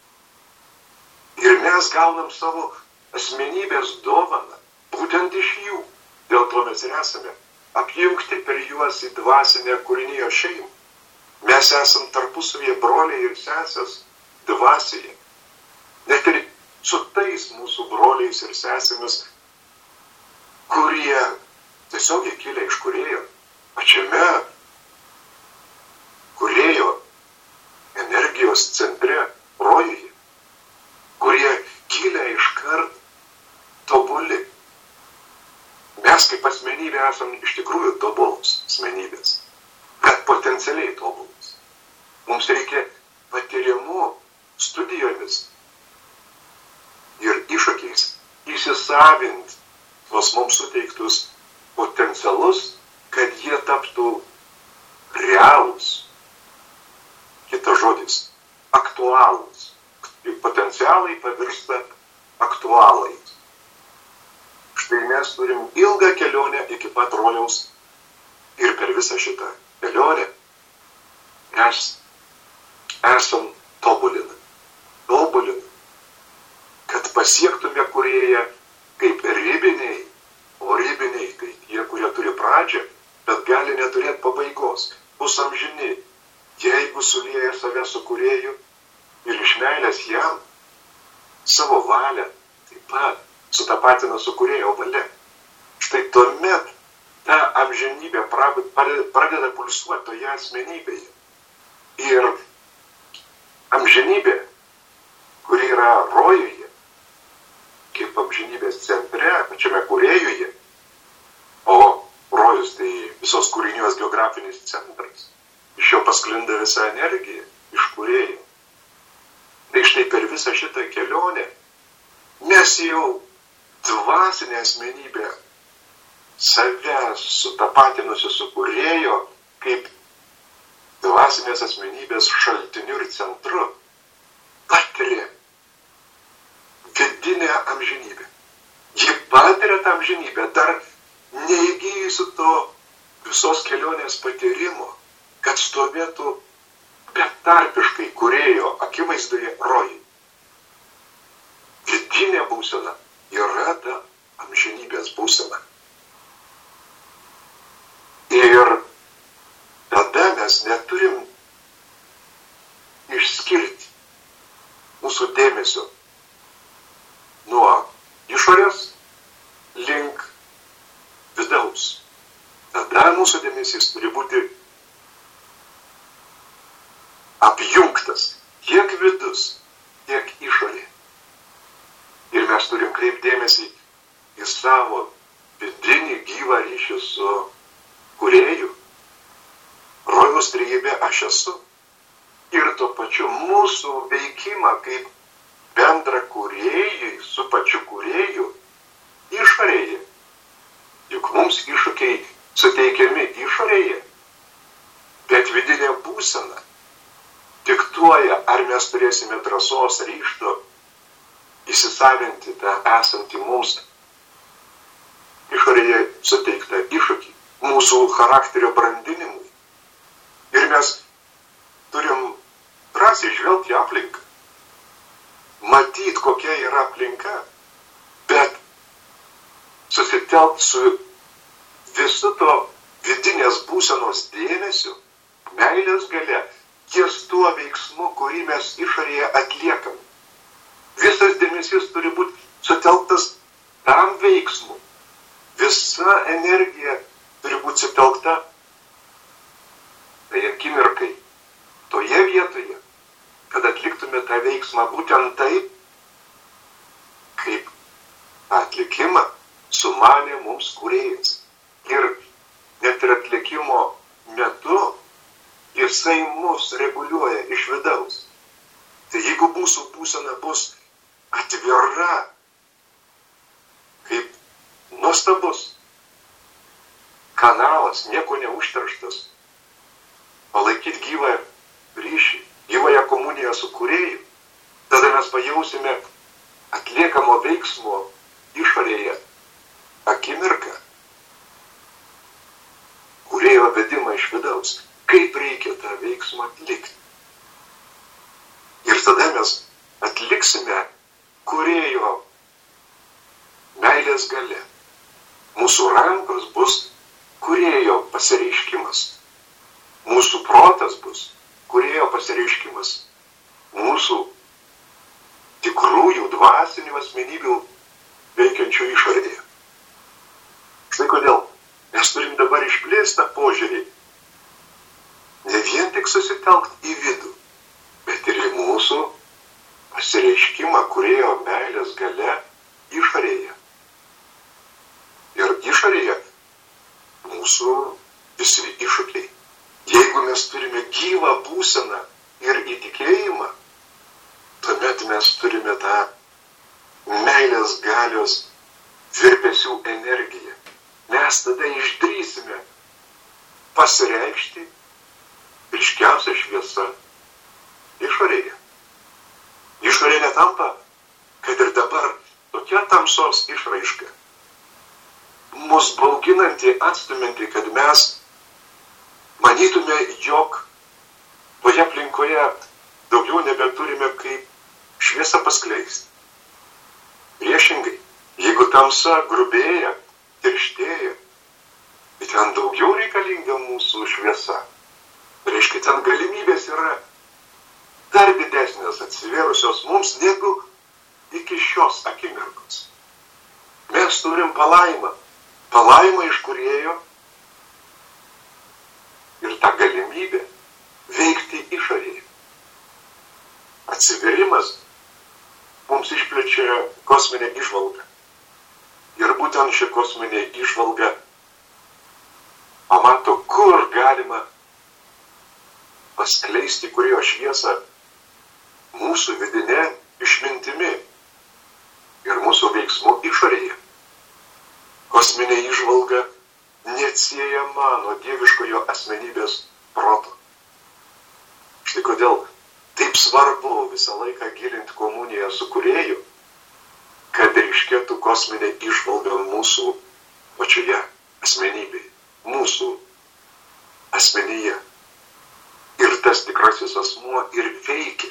Speaker 1: Ir mes gaunam savo asmenybės dovaną, būtent iš jų. Dėl to mes ir esame apjungti per juos į dvasinę kūrinijo šeimą. Mes esam tarpusavėje broliai ir sesės dvasioje. Net ir su tais mūsų broliais ir sesėmis, kurie tiesiog kilę iš kūrėjo, pačiame kūrėjo energijos centre, rojuje, kurie kilę iškart tobuli. Mes kaip asmenybė esam iš tikrųjų tobulos asmenybės, bet potencialiai tobulos. Mums reikia patyrimų, studijomis ir iššūkiais įsisavinti tuos mums suteiktus potencialus, kad jie taptų realūs. Kitas žodis - aktualūs. Potencialai pavirsta aktualais. Štai mes turim ilgą kelionę iki pat rojaus ir per visą šitą kelionę mes esam tobulinami. Tobulinami. Kad pasiektume kūrėją kaip ribiniai, o ribiniai tai tie, kurie turi pradžią, bet gali neturėti pabaigos. Bus amžini, jeigu sulieja save su kūrėju ir iš meilės jam savo valią taip pat sutapatina su kūrėjo valia. Štai amžinybė pradeda pulsuoti toje asmenybėje. Ir amžinybė, kuri yra rojuje, kaip amžinybės centre, pačiame kūrėjuje, o rojus tai visos kūrinijos geografinis centras, iš jo pasklinda visa energija, iš kūrėjo. Tai štai per visą šitą kelionę mes jau dvasinę asmenybę save sutapatinusi su kūrėjo, kaip dvasinės asmenybės šaltiniu ir centru, patiria vidinę amžinybę. Ji patiria tą amžinybę, dar neįgyjusi to visos kelionės patyrimo, kad stovėtų betarpiškai kūrėjo akivaizdoje rojai. Vidinė būsena yra ta amžinybės būsena. Ir tada mes neturim išskirti mūsų dėmesio nuo išorės link vidaus. Tada mūsų dėmesys turi būti apjungtas tiek vidus, tiek išorė. Ir mes turim kreipti dėmesį į savo vidinį gyvą ryšį su kūrėju. Rojaus trejybė aš esu. Ir tuo pačiu mūsų veikimą kaip bendra kūrėjui su pačiu kūrėju išorėje. Juk mums iššūkiai suteikiami išorėje, bet vidinė būsena diktuoja, ar mes turėsime drąsos, ryžto įsisavinti tą esantį mums išorėje suteiktą iššūkį mūsų charakterio brandinimui. Ir mes turim drąsiai žvelgti aplinką, matyti, kokia yra aplinka, bet susitelkti su visu to vidinės būsenos dėmesiu, meilės galia, ties tuo veiksmu, kurį mes išorėje atliekam. Visas dėmesys turi būti sutelktas tam veiksmu. Visa energija turi būti sutelkta tai akimirkai, toje vietoje, kad atliktume tą veiksmą būtent taip, kaip atlikimą sumanė mums kūrėjas. Ir net ir atlikimo metu jisai mus reguliuoja iš vidaus. Tai jeigu mūsų būsena bus atvira, kaip nuostabus kanalas, nieko neužterštas, palaikyti gyvą ryšį, gyvąją komuniją su kūrėju, tada mes pajausime atliekamo veiksmo išorėje akimirką, kūrėjo vedimą iš vidaus. Kaip reikia tą veiksmą atlikti. Ir tada mes atliksime kūrėjo meilės galia. Mūsų rankos bus kūrėjo pasireiškimas. Mūsų protas bus kūrėjo pasireiškimas. Mūsų tikrųjų dvasinių asmenybių veikiančių išorėje. Štai kodėl mes turim dabar išplėstą požiūrį. Ne vien tik susitelkti į vidų, bet ir į mūsų pasireiškimą kūrėjo meilės galia išorėje. Ir išorėje mūsų visi iššūkiai. Jeigu mes turime gyvą būseną ir įtikėjimą, tuomet mes turime tą meilės galios virpesių energiją. Mes tada išdrįsime pasireikšti ryškiausia šviesa išorėje. Išorė netampa, kad ir dabar tokia tamsos išraiška, mus bauginanti, atstuminti, kad mes manytume, jog toje aplinkoje daugiau nebeturime kaip šviesą paskleisti. Priešingai, jeigu tamsa grubėja, tirštėja, tai ten daugiau reikalinga mūsų šviesa. Reiškia, ten galimybės yra dar didesnės atsivėrusios mums negu iki šios akimirkos. Mes turim palaimą. Palaimą iš kūrėjo tikėjimas mums išplečia kosminę įžvalgą. Ir būtent ši kosminė įžvalga pamato, kur galima paskleisti kurio šviesą mūsų vidinė išmintimi ir mūsų veiksmų išorėje. Kosminė įžvalga neatsiejama nuo dieviškojo asmenybės proto. Štai kodėl taip svarbu visą laiką gilinti komuniją su kūrėju, kad ryškėtų kosminė įžvalga mūsų pačioje asmenybėje, mūsų asmenyje. Ir tas tikrasis asmuo ir veikia.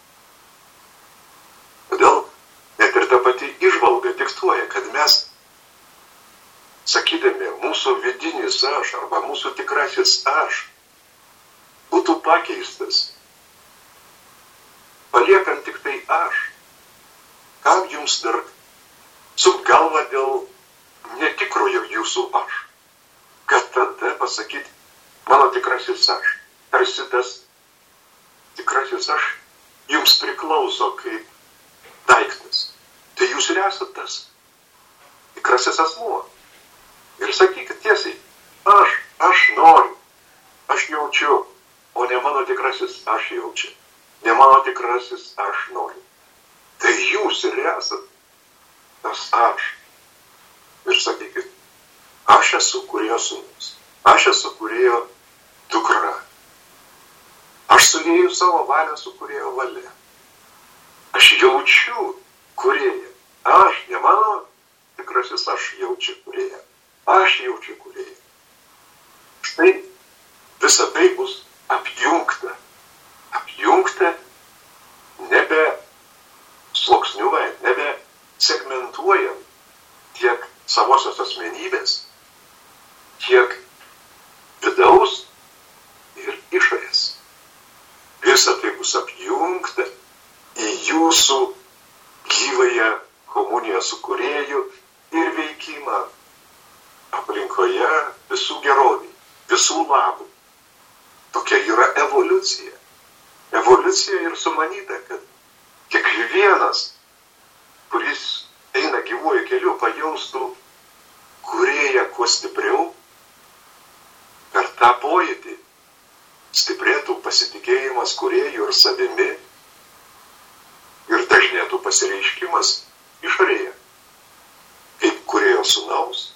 Speaker 1: Todėl net ir ta pati įžvalga diktuoja, kad mes, sakydami, mūsų vidinis aš arba mūsų tikrasis aš būtų pakeistas, paliekant tik tai aš. Kam jums dar sukt galvą dėl netikrojo jūsų aš? Kad tada pasakyti, mano tikrasis aš, tarsi tas tikrasis aš jums priklauso kaip daiktas. Tai jūs ir esate tas tikrasis asmuo. Ir sakykit tiesiai, aš, aš noriu, aš jaučiu, o ne mano tikrasis aš jaučia. Ne mano tikrasis aš noriu. Tai jūs ir esat tas aš. Ir sakykit, aš esu kūrėjo sūnus. Aš esu kūrėjo dukra. Aš sulieju savo valią su kūrėjo valia. Aš jaučiu kūrėją. Aš, ne mano tikrasis aš jaučiu kūrėją. Aš jaučiu kūrėją. Štai visa tai bus apjungta. Apjungta nebe sluoksniuojant, nebe segmentuojant tiek savosios asmenybės, tiek vidaus ir išorės. Visa tai bus apjungta į jūsų gyvąją komuniją su kūrėju ir veikimą aplinkoje visų gerovį, visų labų. Tokia yra evoliucija. Evoliucija ir sumanyta, kad kiekvienas, kuris eina gyvuoju keliu, pajaustų kūrėją kuo stipriau, per tą pojūtį stiprėtų pasitikėjimas kūrėju ir savimi ir dažnėtų pasireiškimas išorėje, kaip kūrėjo sūnaus.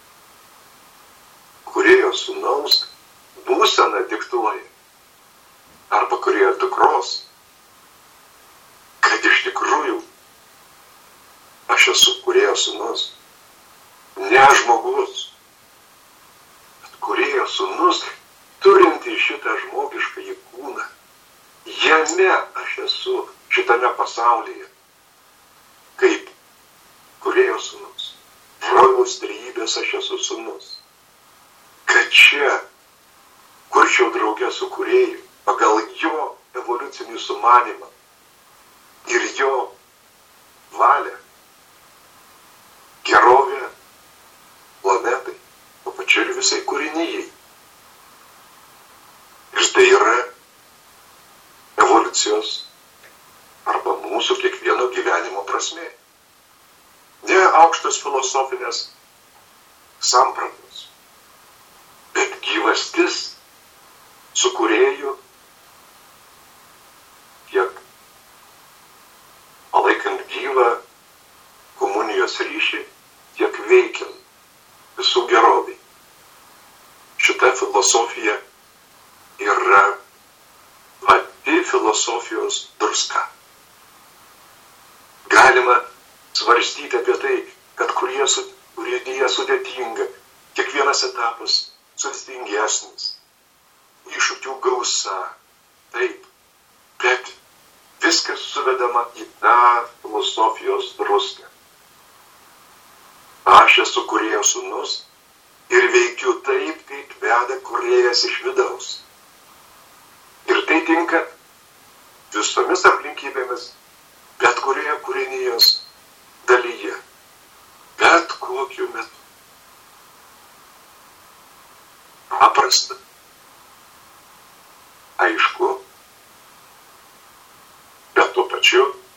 Speaker 1: Kūrėjo sūnaus būsena diktuoja, arba kūrėjo dukros, kad iš tikrųjų aš esu kūrėjo sūnus, ne žmogus, bet kūrėjo sūnus, turinti šitą žmogiškąjį kūną. Jame aš esu šitame pasaulyje, kaip kūrėjo sūnus. Rojaus trejybės aš esu sūnus. Kad čia kurčiau draugę su kūrėju pagal jo evoliucinį sumanimą ir jo valią, gerovę planetai, o pačiu ir visai kūrinijai. Ir tai yra evoliucijos arba mūsų kiekvieno gyvenimo prasmė. Ne aukštos filosofinės sampratos, bet gyvastis su kūrėju, tiek palaikant gyvą komunijos ryšį, tiek veikiant visų gerovį. Šita filosofija yra pati filosofijos druska. Galima svarstyti apie tai, kad kūrinija sudėtinga, kiekvienas etapas sudėtingesnis, iššūkių gausa, taip, bet viskas suvedama į tą filosofijos druską. Aš esu kūrėjo sūnus ir veikiu taip, kaip veda kūrėjas iš vidaus. Ir tai tinka visomis aplinkybėmis, bet kurioje kūrinijos dalyje, bet kokiu metu. Paprasta, aišku, bet tuo pačiu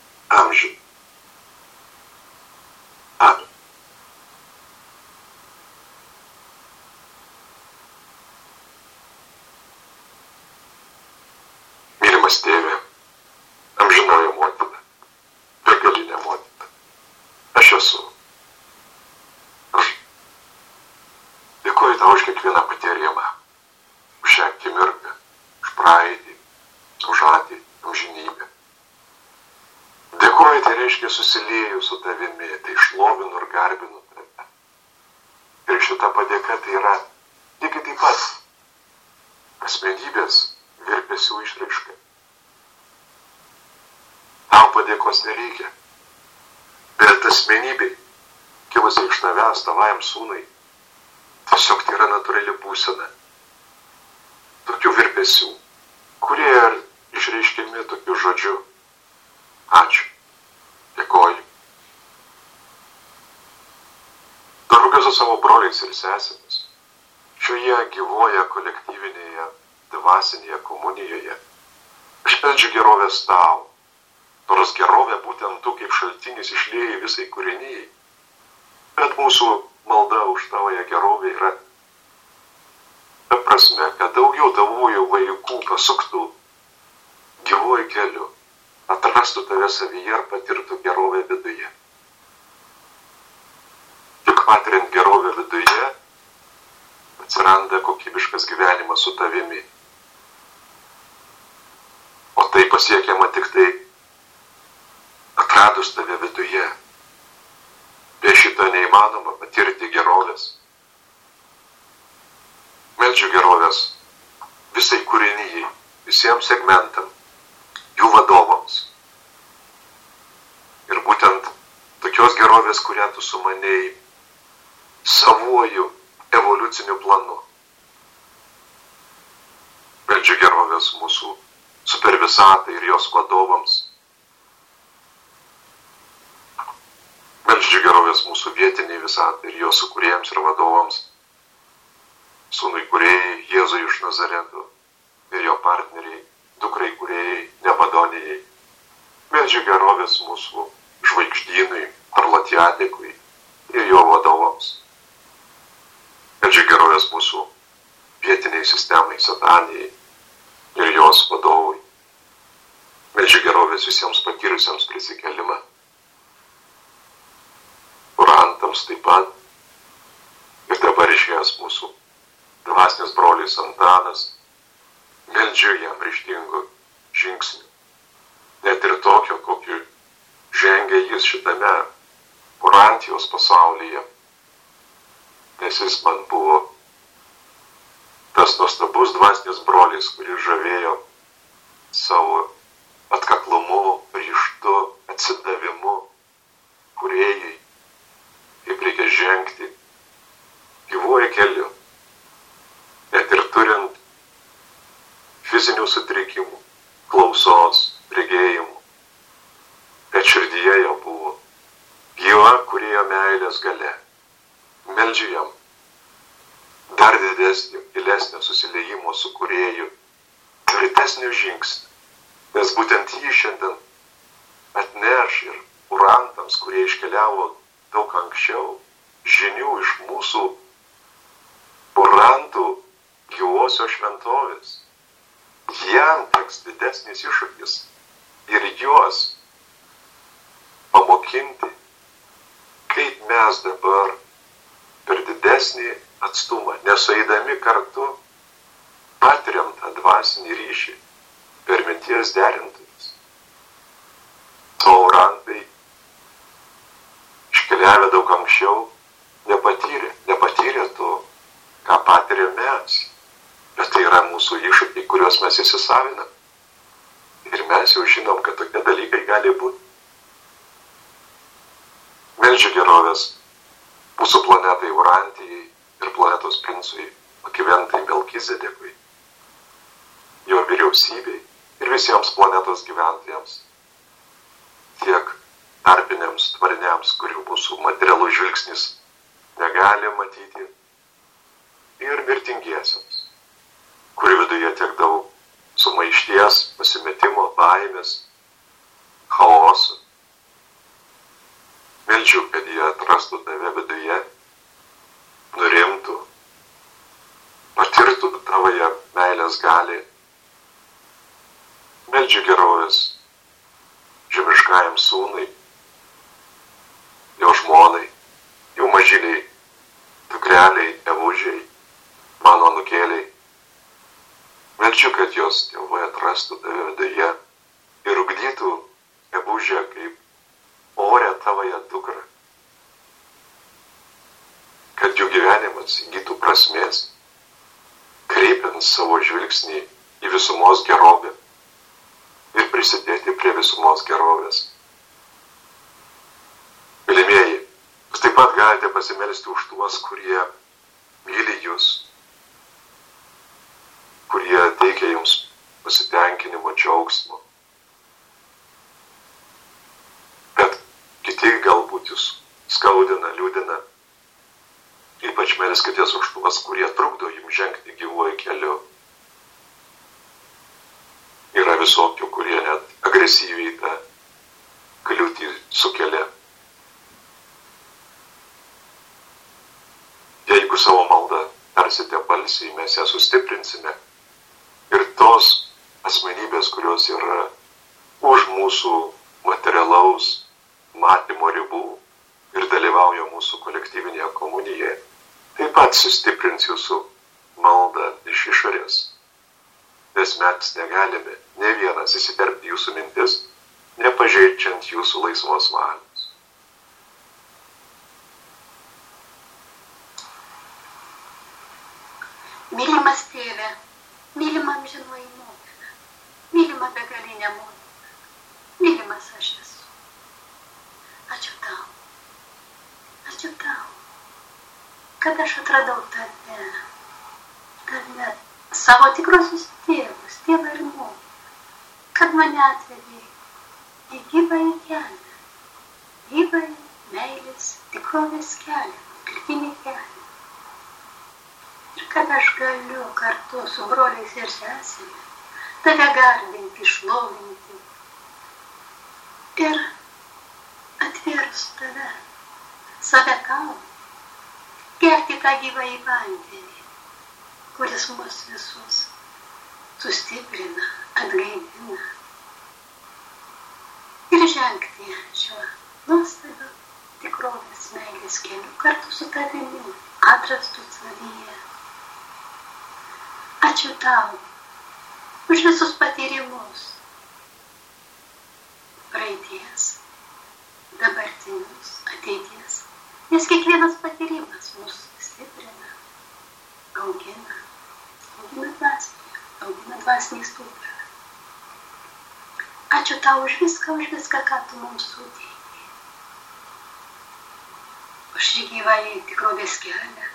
Speaker 1: tau už kiekvieną patyrimą, už šią akimirką, už praeitį, už ateitį, amžinybę. Dėkoju, tai reiškia susilieju su tavimi, tai šlovinu ir garbinu tave. Ir šita padėka tai yra lygiai taip pat asmenybės virpesių išraiška. Tau padėkos nereikia, bet asmenybei, kilusiai iš tavęs, tavajam sūnui, tiesiog tai yra natūrali būsena tokių virpesių, kurie išreiškiami tokiu žodžiu. Ačiū. Dėkoju. Drauge su savo broliais ir sesėmis, šioje gyvoje kolektyvinėje dvasinėje komunijoje, aš meldžiu gerovės tau, nors gerovė būtent tu kaip šaltinis išlieji visai kūrinijai, bet mūsų malda už tavoje gerovę yra ta prasme, kad daugiau tavųjų vaikų pasuktų gyvuoju keliu, atrastų tave savyje ir patirtų gerovę viduje. Juk patiriant gerovę viduje, atsiranda kokybiškas gyvenimas su tavimi. O tai pasiekiama tik tai atradus tave viduje. Be šito neįmanoma patirti gerovės. Meldžiu gerovės visai kūrinijai, visiems segmentam, jų vadovams. Ir būtent tokios gerovės, kurią tu sumanėjai savuoju evoliuciniu planu. Meldžiu gerovės mūsų supervisatai ir jos vadovams. Meldžiu gerovės mūsų vietiniai visatai ir jos sukūrėjams ir vadovams, sūnui kūrėjai, Jėzui iš Nazareto ir jo partneriai, dukrai kūrėjai, Nebadonijai. Meldžiu gerovės mūsų žvaigždynui, Arlatiadikui ir jo vadovams. Meldžiu gerovės mūsų vietiniai sistemai, Satanijai ir jos vadovui. Meldžiu gerovės visiems patyrusiems prisikelimą. Kurantams taip pat. Ir dabar išėjęs mūsų dvasinis brolis Antanas. Meldžiu jam ryžtingų žingsnių. Net ir tokio, kokiu žengia jis šitame kurantijos pasaulyje. Nes jis man buvo tas nuostabus dvasinis brolis, kuris žavėjo savo atkaklumu, ryžtu, atsidavimu kūrėjai, kaip reikia žengti gyvuoju keliu, net ir turint fizinių sutrikimų, klausos, regėjimų, kad širdyje jo buvo gyva kūrėjo meilės galia. Meldžiu jam dar didesnio, gilesnio susiliejimo su kūrėju, tvirtesnio žingsnio, nes būtent jį šiandien atneš ir kurantams, kurie iškeliavo daug anksčiau, žinių iš mūsų kurantų gyvosios šventovės. Jam teks didesnis iššūkis ir juos pamokinti, kaip mes dabar per didesnį atstumą, nesueidami kartu, patiriam tą dvasinį ryšį per minties derintojus. O orantai, iškeliavę daug anksčiau, nepatyrė, nepatyrė to, ką patyrė mes. Bet tai yra mūsų iššūkiai, kuriuos mes įsisavinam. Ir mes jau žinom, kad tokie dalykai gali būti. Meldžiu gerovės mūsų planetai Urantijai ir planetos princui Akiventai Melkizedekui, jo vyriausybei ir visiems planetos gyventojams, tiek tarpiniams tvariniams, kurių mūsų materialus žvilgsnis negali matyti, ir mirtingiesiams, kurių viduje tiek daug sumaišties, pasimetimo, baimės, chaoso. Meldžiu, kad jie atrastų tave viduje, nurimtų, patirtų tavoje meilės gali. Meldžiu gerovės žemiškajam sūnui, jo žmonai, jų mažyliai, dukreliai, evužiai, mano anūkėliai. Meldžiu, kad jos tėvai atrastų tave viduje ir ugdytų gegužę kaip orę tavąją dukrą. Kad jų gyvenimas įgytų prasmės, kreipiant savo žvilgsnį į visumos gerovę ir prisidėti prie visumos gerovės. Mylimieji, jūs taip pat galite pasimelsti už tuos, kurie myli jūs, kurie teikia jums pasitenkinimo, džiaugsmo. Bet kiti galbūt jūs skaudina, liūdina. Ypač melskitės už tuos, kurie trukdo jums žengti gyvuoju keliu. Yra visokių, kurie net agresyviai tą kliūtį sukelia. Jeigu savo maldą tarsite balsiai, mes ją sustiprinsime. Ir tos asmenybės, kurios yra už mūsų materialaus matymo ribų ir dalyvauja mūsų kolektyvinėje komunijoje, taip pat sustiprins jūsų maldą iš išorės. Nes mes negalime ne vienas įsiterpti jūsų mintis, nepažeidžiant jūsų laisvos valios.
Speaker 2: Mylimas tėve, mylima amžinoji motina, mylima begalinė motina, mylimas aš esu. Ačiū tau, ačiū tau, kad aš atradau tave, tave, savo tikrosius tėvus, tėvą ir motiną, kad mane atvedė į gyvąjį kelią, gyvąjį meilės tikrovės kelią, viltinį kelią. Ir kad aš galiu kartu su broliais ir sesėmis tave garbinti, šlovinti ir atvėrus tave, save tau, gerti tą gyvąjį vandenį, kuris mus visus sustiprina, atgaivina ir žengti šiuo nuostabiu tikrovės meilės keliu kartu su tavimi, atrastų savyje. Ačiū tau už visus patyrimus, praeities, dabartinius, ateities, nes kiekvienas patyrimas mus stiprina, augina, augina dvasinį, augina dvasinį stuburą. Ačiū tau už viską, už viską, ką tu mums suteiki, už šį gyvąjį tikrovės kelią,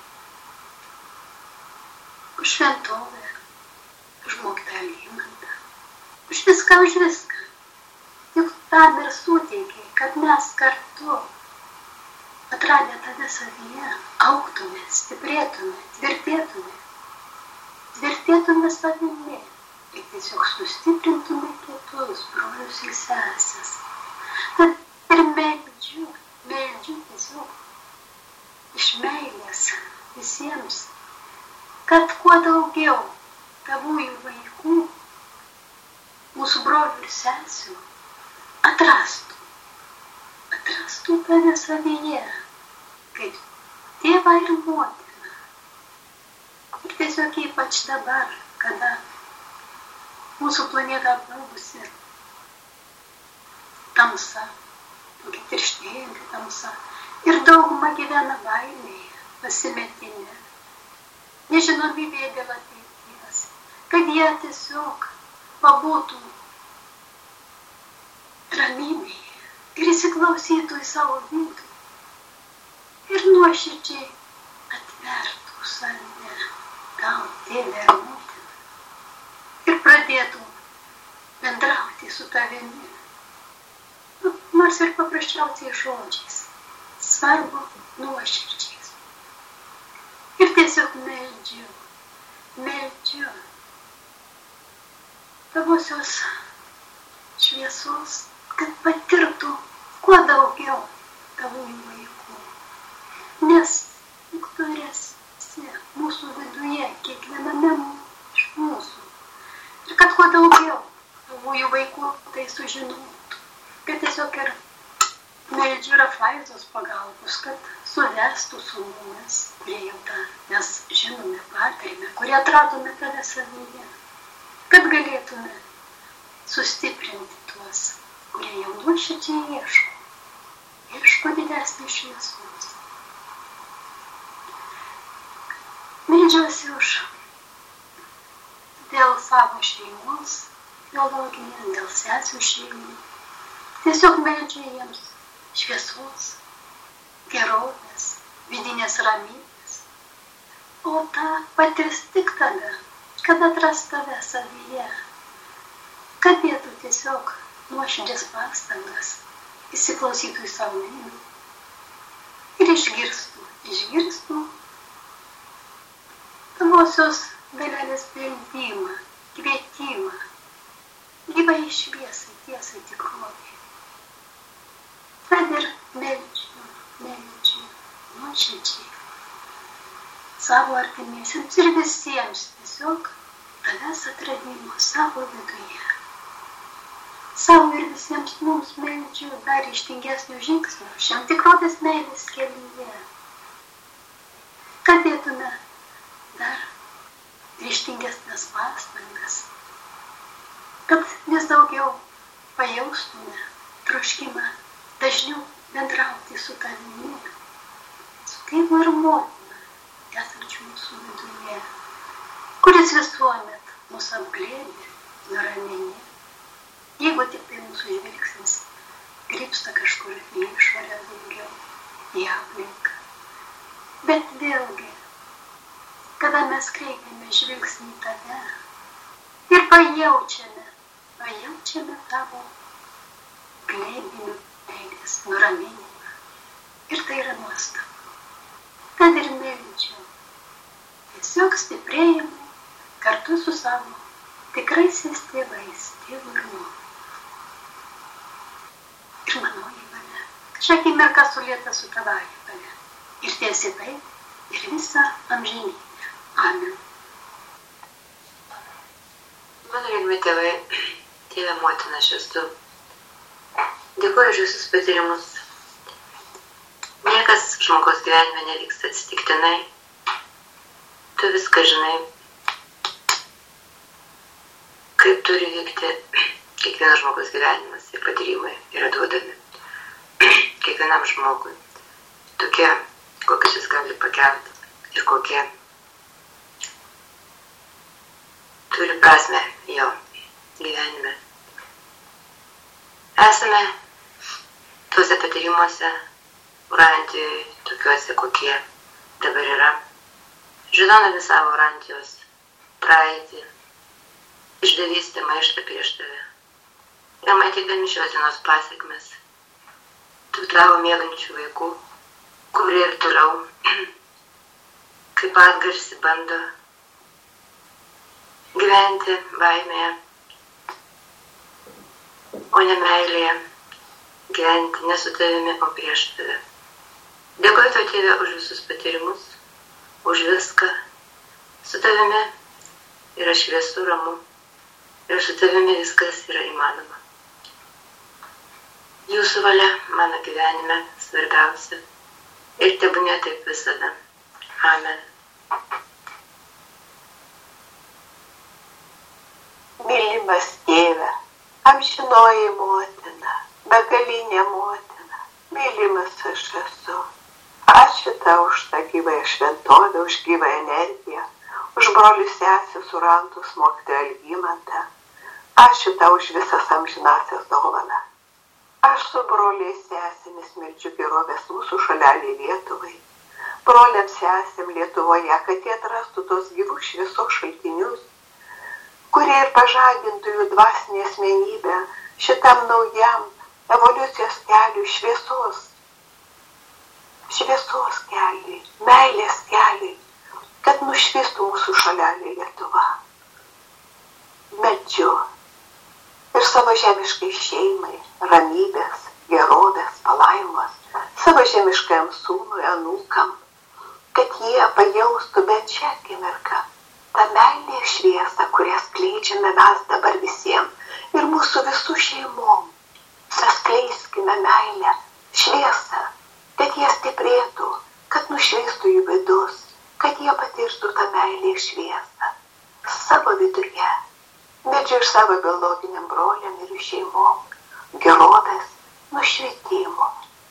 Speaker 2: už šventovę, už mokytą Algimantą, už viską, už viską. Juk tam ir suteikė, kad mes kartu, atradę tave savyje, augtume, stiprėtume, tvirtėtume, tvirtėtume savimi ir tiesiog sustiprintume kitus brolius ir sesės. Tad ir meldžiu, meldžiu tiesiog iš meilės visiems, kad kuo daugiau tavųjų vaikų, mūsų brolių ir sesių, atrastų, atrastų tave savyje, kaip tėvą ir motiną. Ir tiesiog ypač dabar, kada mūsų planeta apaugusi tamsa, tokia tirštėjanti tamsa, ir dauguma gyvena baimėje, pasimetime, nežinomybėje dėl ateities, kad jie tiesiog pabūtų ramybėje ir įsiklausytų į savo vidų ir nuoširdžiai atvertų save tau, tėvę ir motiną ir pradėtų bendrauti su tavimi, nors ir paprasčiausiai žodžiais, svarbu nuoširdžiais. Ir tiesiog meldžiu, meldžiu tavosios šviesos, kad patirtų kuo daugiau tavųjų vaikų. Nes juk tu esi mūsų viduje, kiekviename iš mūsų. Ir kad kuo daugiau tavųjų vaikų tai sužinotų. Kad tiesiog ir meldžiu Rafaizos pagalbos, kad suvestų su mumis, kurie jau tą mes žinome patys. kurie atradome tave savyje, kad galėtume sustiprinti tuos, kurie jau nuoširdžiai ieško, ieško didesnės šviesos. Meldžiuosi už dėl savo šeimos, biologinės, dėl sesių šeimų. Tiesiog meldžiu jiems šviesos, gerovės, vidinės ramybės. O tą patirs tik tada, kad atras tave savyje, kad dėtų tiesiog nuoširdžias pastangas, įsiklausytų į savo mylį ir išgirstų, išgirstų tavosios dalelės sprendimą, kvietimą, gyvai šviesai, tiesai, tikrovai. Tad ir meldžiu, meldžiu, nuoširdžiai savo artimiesiems ir visiems tiesiog tavęs atradimo savo viduje. Savo ir visiems mums meldžiu dar ryžtingesnių žingsnių šiam tikrovės meilės kelyje, kad dėtume dar ryžtingesnės pastangas, kad vis daugiau pajaustume troškimą dažniau bendrauti su tavimi, su tėvu ir motina, esančiu mūsų viduje, kuris visuomet mūsų apglėbė, nuramini, jeigu tik tai mūsų žvilgsnis krypsta kažkur į išorę daugiau, į aplinką. Bet vėlgi, kada mes kreipiame žvilgsnį į tave ir pajaučiame, pajaučiame tavo glėbinių meilės nuraminimą. Ir tai yra nuostabu. Tad ir meldžiu, tiesiog stiprėjame kartu su savo tikraisiais tėvais, tėvu ir motina. Ir manoji valia, šią akimirką sulieta su tavąja valia. Ir tiesi taip, ir visą amžinybę. Amen.
Speaker 10: Mano mylimi tėvai, tėve motina, aš esu. Dėkuoju už jūsų patyrimus. Niekas žmogaus gyvenime nevyksta atsitiktinai. Tu viską žinai, kaip turi vykti kiekvienas žmogaus gyvenimas ir patyrimai yra duodami kiekvienam žmogui. Tokie, kokius jis gali pakelti ir kokie turi prasme jo gyvenime. Esame tuose patyrimuose, Orantijoje, tokiuose, kokie dabar yra, žinodami savo Orantijos praeitį, išdavystę, maištą prieš tave. Ir matydami šios dienos pasekmes, tų tavo mėgančių vaikų, kurie ir toliau, kaip atgarsi bando gyventi baimėje, o ne meilėje, gyventi ne su tavimi, o prieš tave. Dėkoju tau, tėve, už visus patyrimus, už viską. Su tavimi yra šviesu, ramu, ir su tavimi viskas yra įmanoma. Jūsų valia mano gyvenime svarbiausia ir tebūnie taip visada. Amen.
Speaker 4: Mylimas tėve, amžinoji motina, begalinė motina, mylimas aš esu. Ačiū tau už tą gyvąją šventovę, už gyvą energiją, už brolių sesės Urantus mokytoją Algimantą. Ačiū tau už visas amžinasias dovaną. Aš su broliais sesėmis meldžiu gerovės mūsų šalelį Lietuvai, broliams sesėm Lietuvoje, kad jie atrastų tos gyvų šviesos šaltinius, kurie ir pažadintų jų dvasinę asmenybę šitam naujam evoliucijos keliui, šviesos, šviesos keliui, meilės keliui, kad nušvistų mūsų šalelį Lietuva. Meldžiu ir savo žemiškai šeimai, ramybės, gerovės, palaimos, savo žemiškajam sūnui, anūkam, kad jie pajaustų bent šią akimirką tą meilę šviesą, kurią skleidžiame mes dabar visiems ir mūsų visų šeimom. Saskleiskime meilę, šviesą, kad jie stiprėtų, kad nušviestų jų vidus, kad jie patirtų tą meilę šviesą. savo viduje. Meldžiu ir savo biologiniam broliam ir jų šeimom gerovės, nušvitimo.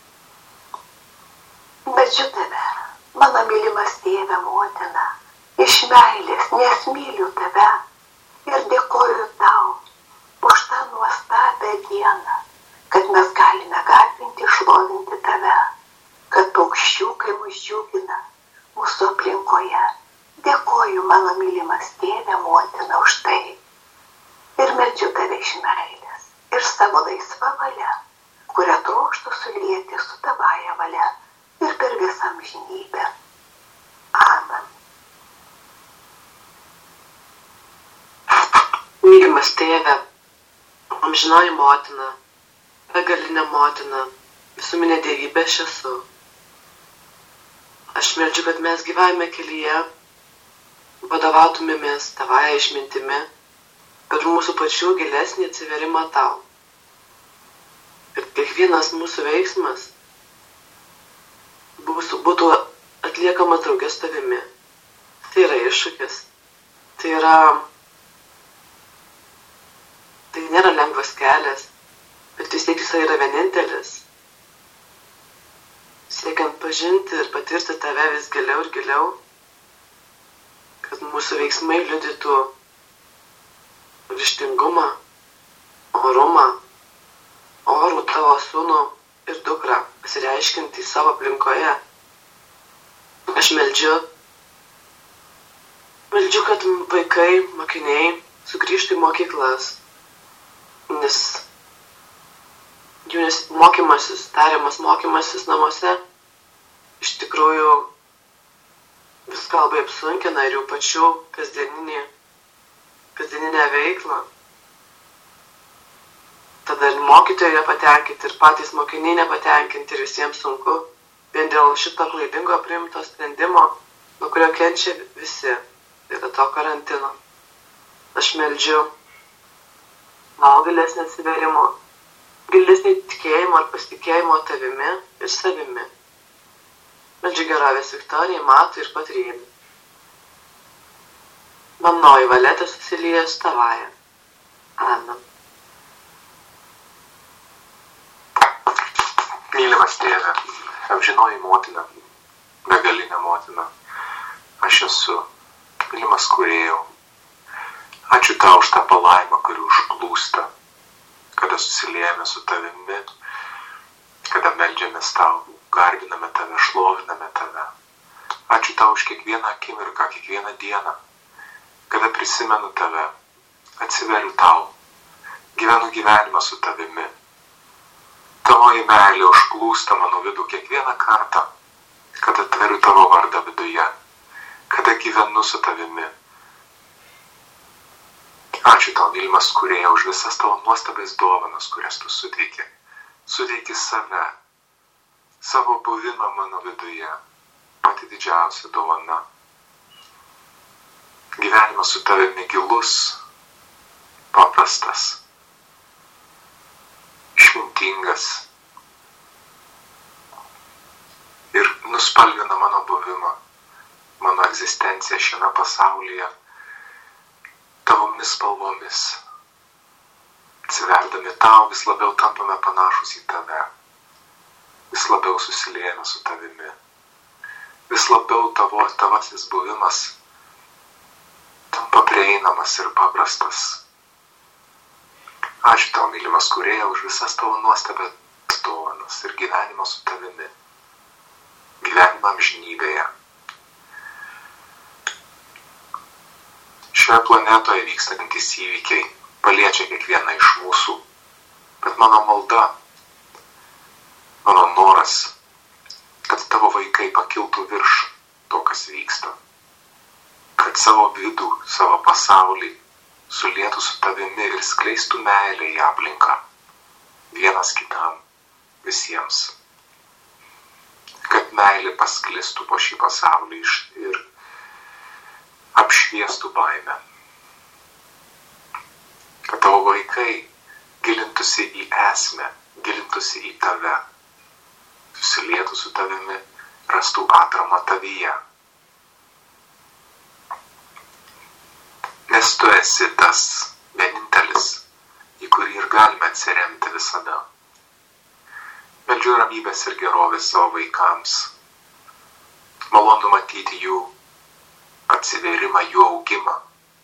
Speaker 4: Meldžiu tave, mano mylimas tėve, motina, iš meilės, nes myliu tave ir dėkoju tau už tą nuostabią dieną, kad mes galime garbinti, šlovinti tave, kad paukščiukai mus džiugina mūsų aplinkoje. Dėkoju, mano mylimas tėve, motina, už tai. Ir meldžiu tave iš meilės ir savo laisvą valią, kurią trokštu sulieti su tavąja valia ir per visą amžinybę. Amen.
Speaker 5: Mylimas tėve, amžinoji motina, begalinė motina, visuminė dievybė aš esu. Aš meldžiu, kad mes gyvavime kelyje vadovautumėmės tavąja išmintimi per mūsų pačių gilesnį atsiverimą tau. Ir kiekvienas mūsų veiksmas būtų atliekamas draugės tavimi. Tai yra iššūkis. Tai yra... Tai nėra lengvas kelias, bet vis tiek jisai yra vienintelis. Siekiant pažinti ir patirti tave vis giliau ir giliau, kad mūsų veiksmai liudytų ryžtingumą, orumą, orų tavo sūnų ir dukrą, pasireiškinti savo aplinkoje. Aš meldžiu, meldžiu, kad vaikai, mokiniai sugrįžtų į mokyklas, nes jų mokymasis, tariamas mokymasis namuose iš tikrųjų viską labai apsunkina ir jų pačių kasdieninį, kasdieninę veiklą. Tada ir mokytojai nepatenkinti, ir patys mokiniai nepatenkinti, ir visiems sunku vien dėl šito klaidingo priimto sprendimo, nuo kurio kenčia visi, dėl to karantino. Aš meldžiu gal gilesnio atsiverimo, gilesnio tikėjimo ar pasitikėjimo tavimi ir savimi. Meldžiu gerovės Viktorijai, Matui ir Kotryjai. Manoji valia tesusilieja su tavąja. Amen.
Speaker 1: Mylimas tėve, amžinoji motina, begalinė motina, aš esu mylimas kūrėjau. Ačiū tau už tą palaimą, kuri užplūsta, kada susiliejame su tavimi, kada meldžiamės tau, garbiname tave, šloviname tave. Ačiū tau už kiekvieną akimirką, kiekvieną dieną, kada prisimenu tave, atsiveriu tau, gyvenu gyvenimą su tavimi. Tavoji meilė užplūsta mano vidų kiekvieną kartą, kada tveriu tavo vardą viduje, kada gyvenu su tavimi. Ačiū tau, mylimas kūrėja, už visas tavo nuostabės dovanas, kurias tu suteiki. Suteiki save, savo buvimą mano viduje, pati didžiausia dovana. Gyvenimas su tavimi gilus, paprastas, išmintingas ir nuspalvina mano buvimą, mano egzistenciją šiame pasaulyje tavomis spalvomis. Atsiverdami tau, vis labiau tampame panašus į tave, vis labiau susiliejame su tavimi, vis labiau tavo tavasis buvimas tampa prieinamas ir paprastas. Ačiū tau, mylimas kūrėja, už visas tavo nuostabės dovanas ir gyvenimą su tavimi, gyvenimą amžinybėje. Šioje planetoje vykstantys įvykiai paliečia kiekvieną iš mūsų, bet mano malda, mano noras, kad tavo vaikai pakiltų virš to, kas vyksta, kad savo vidų, savo pasaulį sulietų su tavimi ir skleistų meilę į aplinką, vienas kitam, visiems, kad meilė pasklistų po šį pasaulį ir apšviestų baimę. Kad tavo vaikai gilintųsi į esmę, gilintųsi į tave, susilietų su tavimi, rastų atramą tavyje. nes tu esi tas vienintelis, į kurį ir galime atsiremti visada. Meldžiu ramybės ir gerovės savo vaikams. Malonu matyti jų atsivėrimą, jų augimą,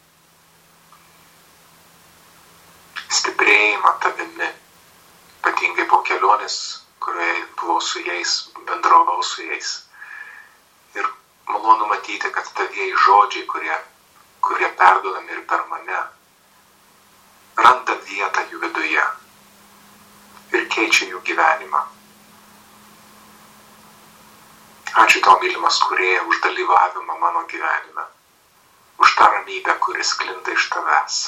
Speaker 1: stiprėjimą tavimi, ypatingai po kelionės, kurioje buvau su jais, bendravau su jais. Ir malonu matyti, kad tavieji žodžiai, kurie, kurie perduodami ir per mane, randa vietą jų viduje ir keičia jų gyvenimą. Ačiū tau, mylimas Kūrėja, už dalyvavimą mano gyvenime, už tą ramybę, kuris sklinda iš tavęs.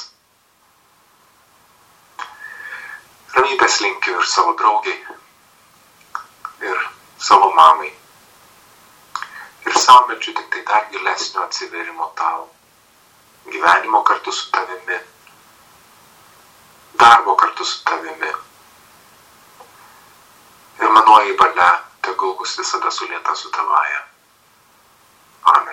Speaker 1: Ramybės linkiu ir savo draugiai, ir savo mamai. Ir savo meldžiu tik tai dar gilesnio atsivėrimo tau, gyvenimo kartu su tavimi, darbo kartu su tavimi. Ir manoji valia tegul bus visada sulieta su tavaja. Amen.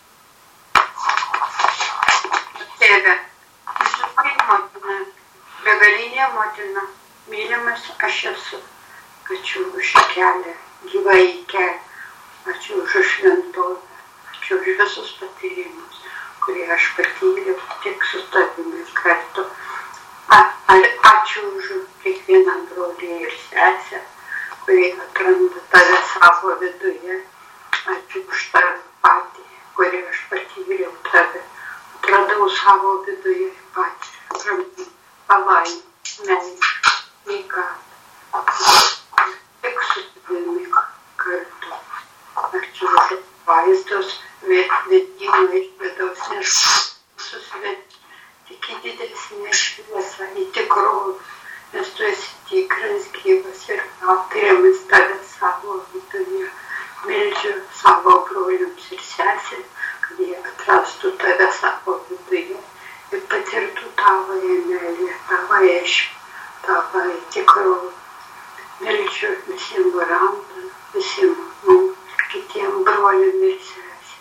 Speaker 2: Tėve, žinai, motina, begalinė motina, mylimas aš esu. Ačiū už šį kelią, gyvąjį kelią. Ačiū už šventovę, ačiū už visus patyrimus, kurie aš patyriau tik su tavimi kartu. A, a, ačiū už kiekvieną brolį ir sesę, kurie atranda tave savo viduje. Ačiū už tave patį, kurį aš patyriau tave. Atradau savo viduje patį ramybę, palaimą, meilę, sveikatą. Tik su tavimi kartu. Ačiū už vaizdus, vedimą iš bėdos, nes susived tik į didesnę šviesą, į tikrovę, nes tu esi tikras, gyvas ir aptariamas tave savo viduje. Meldžiu savo broliams ir sesėms, kad jie atrastų tave savo viduje ir patirtų tavąją meilę, tavąją šviesą, tavąją tikrovę. Meldžiu visiems varams, visiems mums, kitiem broliam ir sesėm,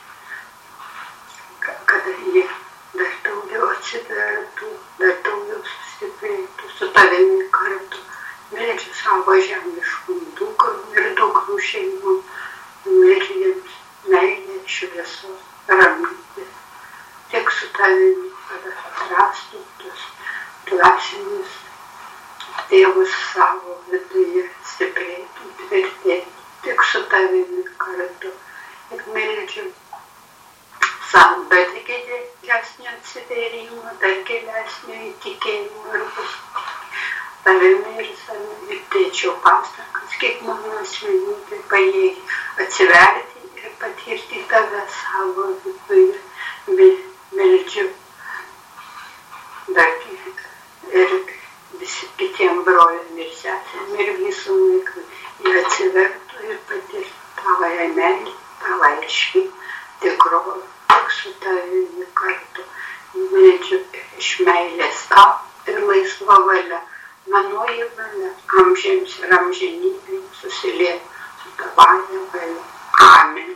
Speaker 2: kad jie dar daugiau atsivertų, dar daugiau sustiprėtų su tavimi kartu. Meldžiu savo žemiškų dukrų ir dukrų šeimų, meldžiu jiems meilę, šviesos, ramybės. Tik su tavimi, kad atrastų tos dvasinius tėvus savo viduje, stiprėtų, tvirtėtų. Tik su tavimi kartu. Ir meldžiu savo dar gilesnio atsivėrimo, dar gilesnio įtikėjimo ir pasitikėjimo. Tavimi ir savimi ir tėčio pastangas, kiek mano asmenybė pajėgi atsiverti ir patirti tave savo viduje. Meldžiu dar ir visi kitiem broliam ir sesėm ir visų laikų ir atsivertų ir patirtų tavąją meilę, tavąją šviesą, tikrovę, tik su tavimi kartu. Meldžiu iš meilės tau ir laisva valia, manoji valia, amžiams ir amžinybei susilietų su tavąja valia. Amen.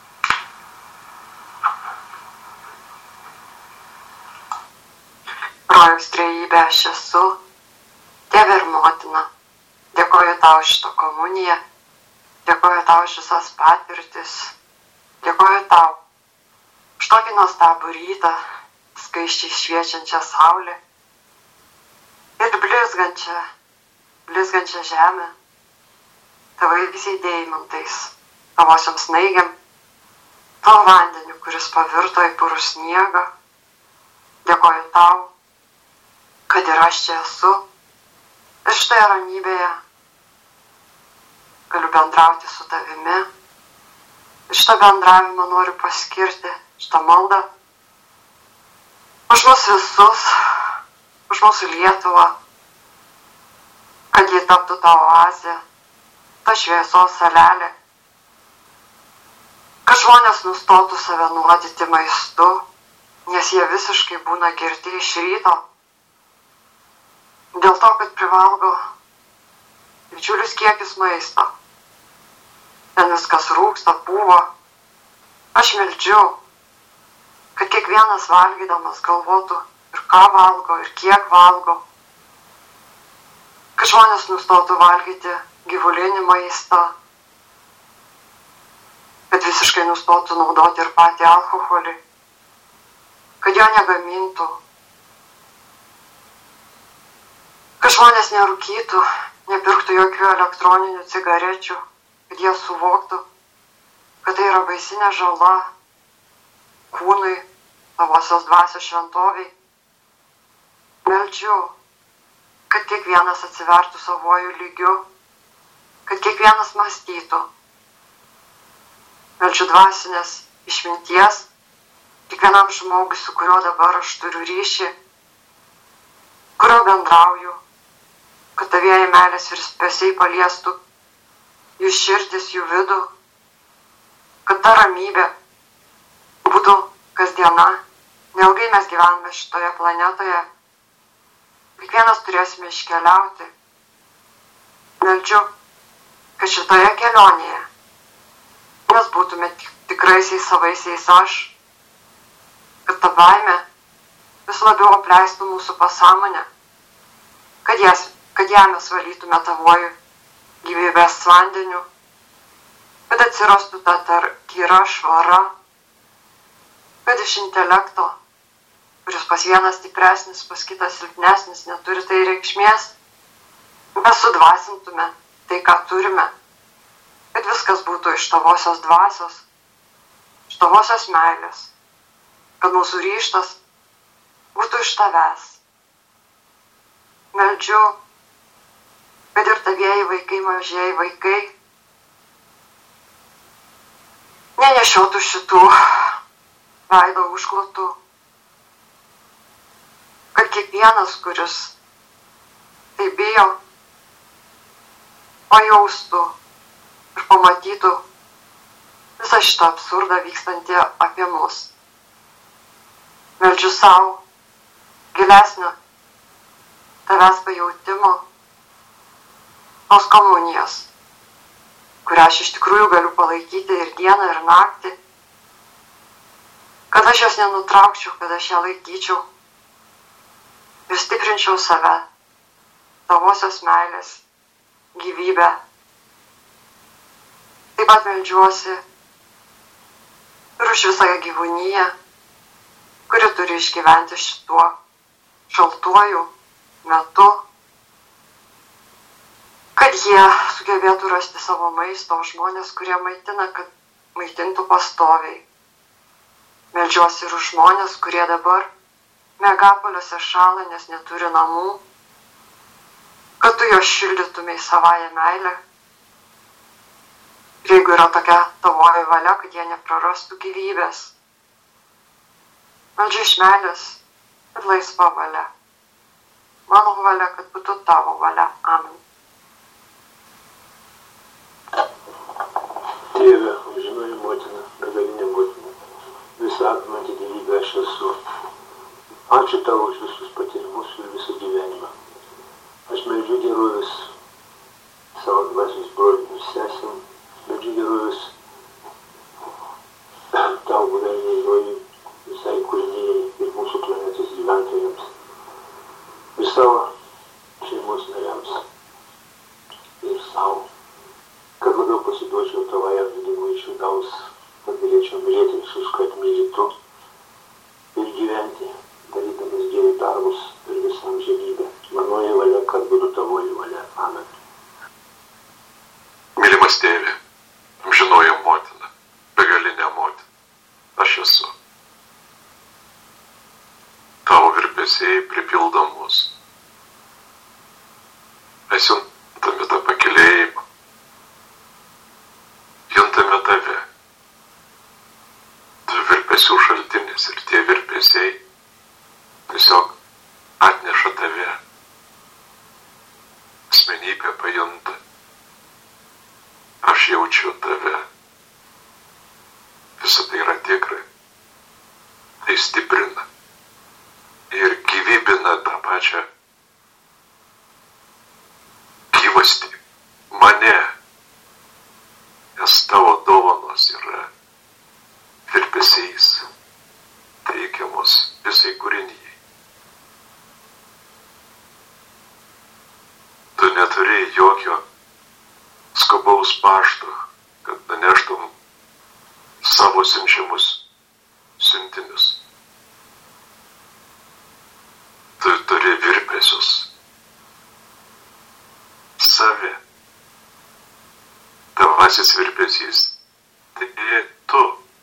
Speaker 11: Rojaus trejybė aš esu, Tėve ir Motina. Dėkoju tau už šitą komuniją, dėkoju tau už visas patirtis, dėkoju tau už tokį nuostabų rytą, skaisčiai šviečiančią saulę ir blizgančią, blizgančią žemę, tavaisiais deimantais, tavosiom snaigiam, tavo vandeniu, kuris pavirto į purų sniegą. Dėkoju tau, kad ir aš čia esu. Ir štai ramybėje galiu bendrauti su tavimi. Ir šitą bendravimą noriu paskirti, šitą maldą, už mus visus, už mūsų Lietuvą, kad jį taptų ta oazė, ta šviesos salelė, kad žmonės nustotų save nuodyti maistu, nes jie visiškai būna girti iš ryto. Dėl to, kad privalgo didžiulius kiekius maisto. Ten viskas rūksta, pūva. Aš meldžiu, kad kiekvienas valgydamas galvotų ir ką valgo, ir kiek valgo, kad žmonės nustotų valgyti gyvulinį maistą, kad visiškai nustotų naudoti ir patį alkoholį, kad jo negamintų, kad žmonės nerūkytų, nepirktų jokių elektroninių cigarečių, kad jie suvoktų, kad tai yra baisinė žala kūnui, tavosios dvasios šventoviai. Meldžiu, kad kiekvienas atsivertų savojų lygiu, kad kiekvienas mąstytų. Meldžiu dvasinės išminties kiekvienam žmogui, su kuriuo dabar aš turiu ryšį, kurio bendrauju, kad tavieji meilės virpesiai paliestų jų širdis, jų vidų, kad ta ramybė būtų kasdiena. Neilgai mes gyvename šitoje planetoje, kiekvienas turėsime iškeliauti. Meldžiu, kad šitoje kelionėje mes būtume tikraisiais savaisiais aš, kad ta baimė vis labiau apleistų mūsų pasąmonę, kad, jas, kad ją mes valytume tavuoju gyvybės vandeniu, kad atsirastų ta tar, tyra švara, kad iš intelekto, kuris pas vienas stipresnis, pas kitas silpnesnis, neturi tai reikšmės, mes sudvasintume tai, ką turime, kad viskas būtų iš tavosios dvasios, iš tavosios meilės, kad mūsų ryžtas būtų iš tavęs. Meldžiu, kad ir tavieji vaikai, mažieji vaikai nenešiotų šitų veido užklotų, kad kiekvienas, kuris tai bijo, pajaustų ir pamatytų visą šitą absurdą vykstantį apie mus. Meldžiu savo gilesnio tavęs pajautimo, tos komunijos, kurią aš iš tikrųjų galiu palaikyti ir dieną, ir naktį, kad aš jos nenutraukčiau, kad aš ją laikyčiau ir stiprinčiau save, tavosios meilės, gyvybę. Taip pat meldžiuosi ir už visą gyvūniją, kuri turi išgyventi šituo šaltuoju metu, kad jie sugebėtų rasti savo maisto, žmonės, kurie maitina, kad maitintų pastoviai. Meldžiuosi ir už žmonės, kurie dabar megapoliuose šąla, nes neturi namų, kad tu juos šildytumei savąją meilę. Ir jeigu yra tokia tavoji valia, kad jie neprarastų gyvybės. Meldžiu iš meilės ir laisva valia. Mano valia, kad būtų tavo valia. Amen.
Speaker 6: Tėve, amžinoji motina, begalinė motina, visą apimantį gyvybę aš esu. Ačiū tau už visus patyrimus ir visą gyvenimą. Aš meldžiu gerovės savo dvasios brolių ir sesėm, meldžiu gerovės tau, gyvenėjai, visai kūrinėjai ir mūsų planetos gyventojams, ir savo šeimos nariams, ir savo, kad labiau pasiduočiau tavajam vidimui iš vidaus, kad galėčiau mylėti visus, kad myli tu ir gyventi, darydamas Dievo darbus ir visam žemybę. Manoji valia, kad būtų tavoji valia. Amen.
Speaker 1: Mylimas tėve, amžinoji motina, begalinė motina, aš esu. Tavo virpesiai pripildo mus. Mes juntame tą pakylėjimą, juntame tave. Tu virpesių šaltinis ir tie virpesiai tiesiog atneša tave. Asmenybė pajunta. Aš jaučiu tave. Visa tai yra tikra. Tai stiprina ir gyvybina tą pačią gyvastį mane. Nes tavo dovanos yra virpesiais. Tai paštu, kad nuneštum savo siunčiamus siuntinius. Tu turi virpesius. Savi. Tavasis virpesys. Tai tu.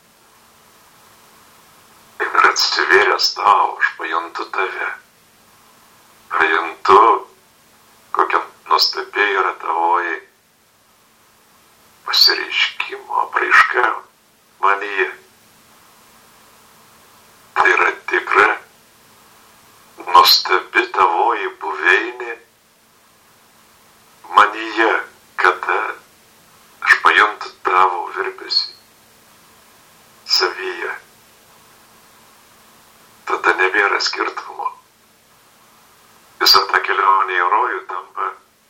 Speaker 1: Ir atsivėręs tau, aš pajuntu tave. Pajuntu, kokia nuostabiai yra tavoji pasireiškimo apraiška manyje. Tai yra tikra, nuostabi tavoji buveinė manyje, kada aš pajuntu tavo virpesį savyje. Tada nebėra skirtumo. Visa ta kelionė į rojų tampa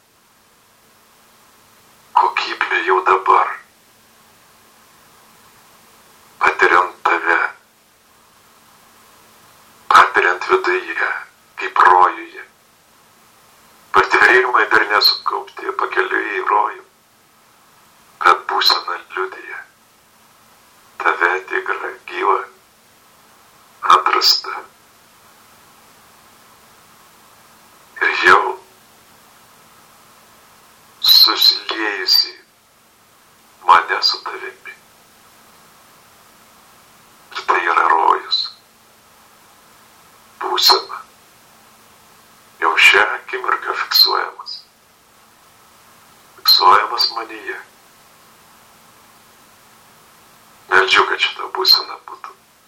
Speaker 1: kokybė jau dabar. Patiriant tave, patiriant viduje, kaip rojuje. Patyrimai dar nesukaupti pakeliui į rojų, kad būsena liudija. Tave tikrą gyvą atrasta. Ir jau susiliejusi mane su tavimi. Ir tai yra rojus. Būsena. Jau šią akimirką fiksuojamas. Fiksuojamas manyje. Meldžiu, kad šita būsena būtų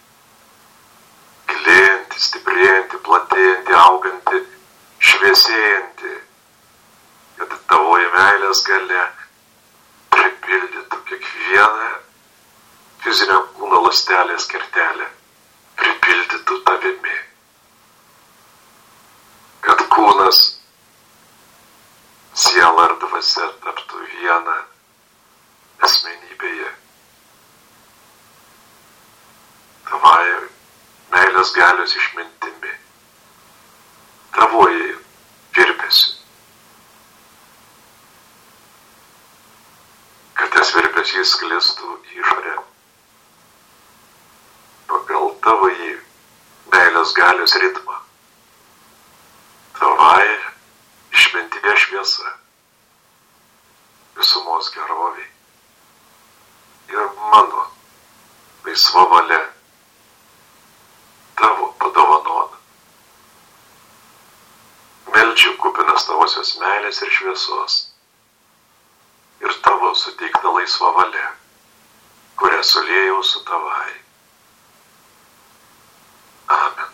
Speaker 1: gilėjanti, stiprėjanti, platėjanti, auganti, šviesėjanti, kad tavoji meilės galia pripildytų kiekvieną fizinio kūno ląstelės kertelę, pripildytų tavimi. Kad kūnas, siela ir dvasia taptų viena asmenybėje. Tavai meilės galios išmintimi, tavoji virpesiu. Kad tas virpesys sklistų į išorę pagal tavoji meilės galios ritmą. Tavai išmintinė šviesa, visumos geroviai ir mano laisva valia tavo padovanota. Meldžiu kupinas tavosios meilės ir šviesos ir tavo suteikta laisva valia, kurią suliejau su tavai. Amen.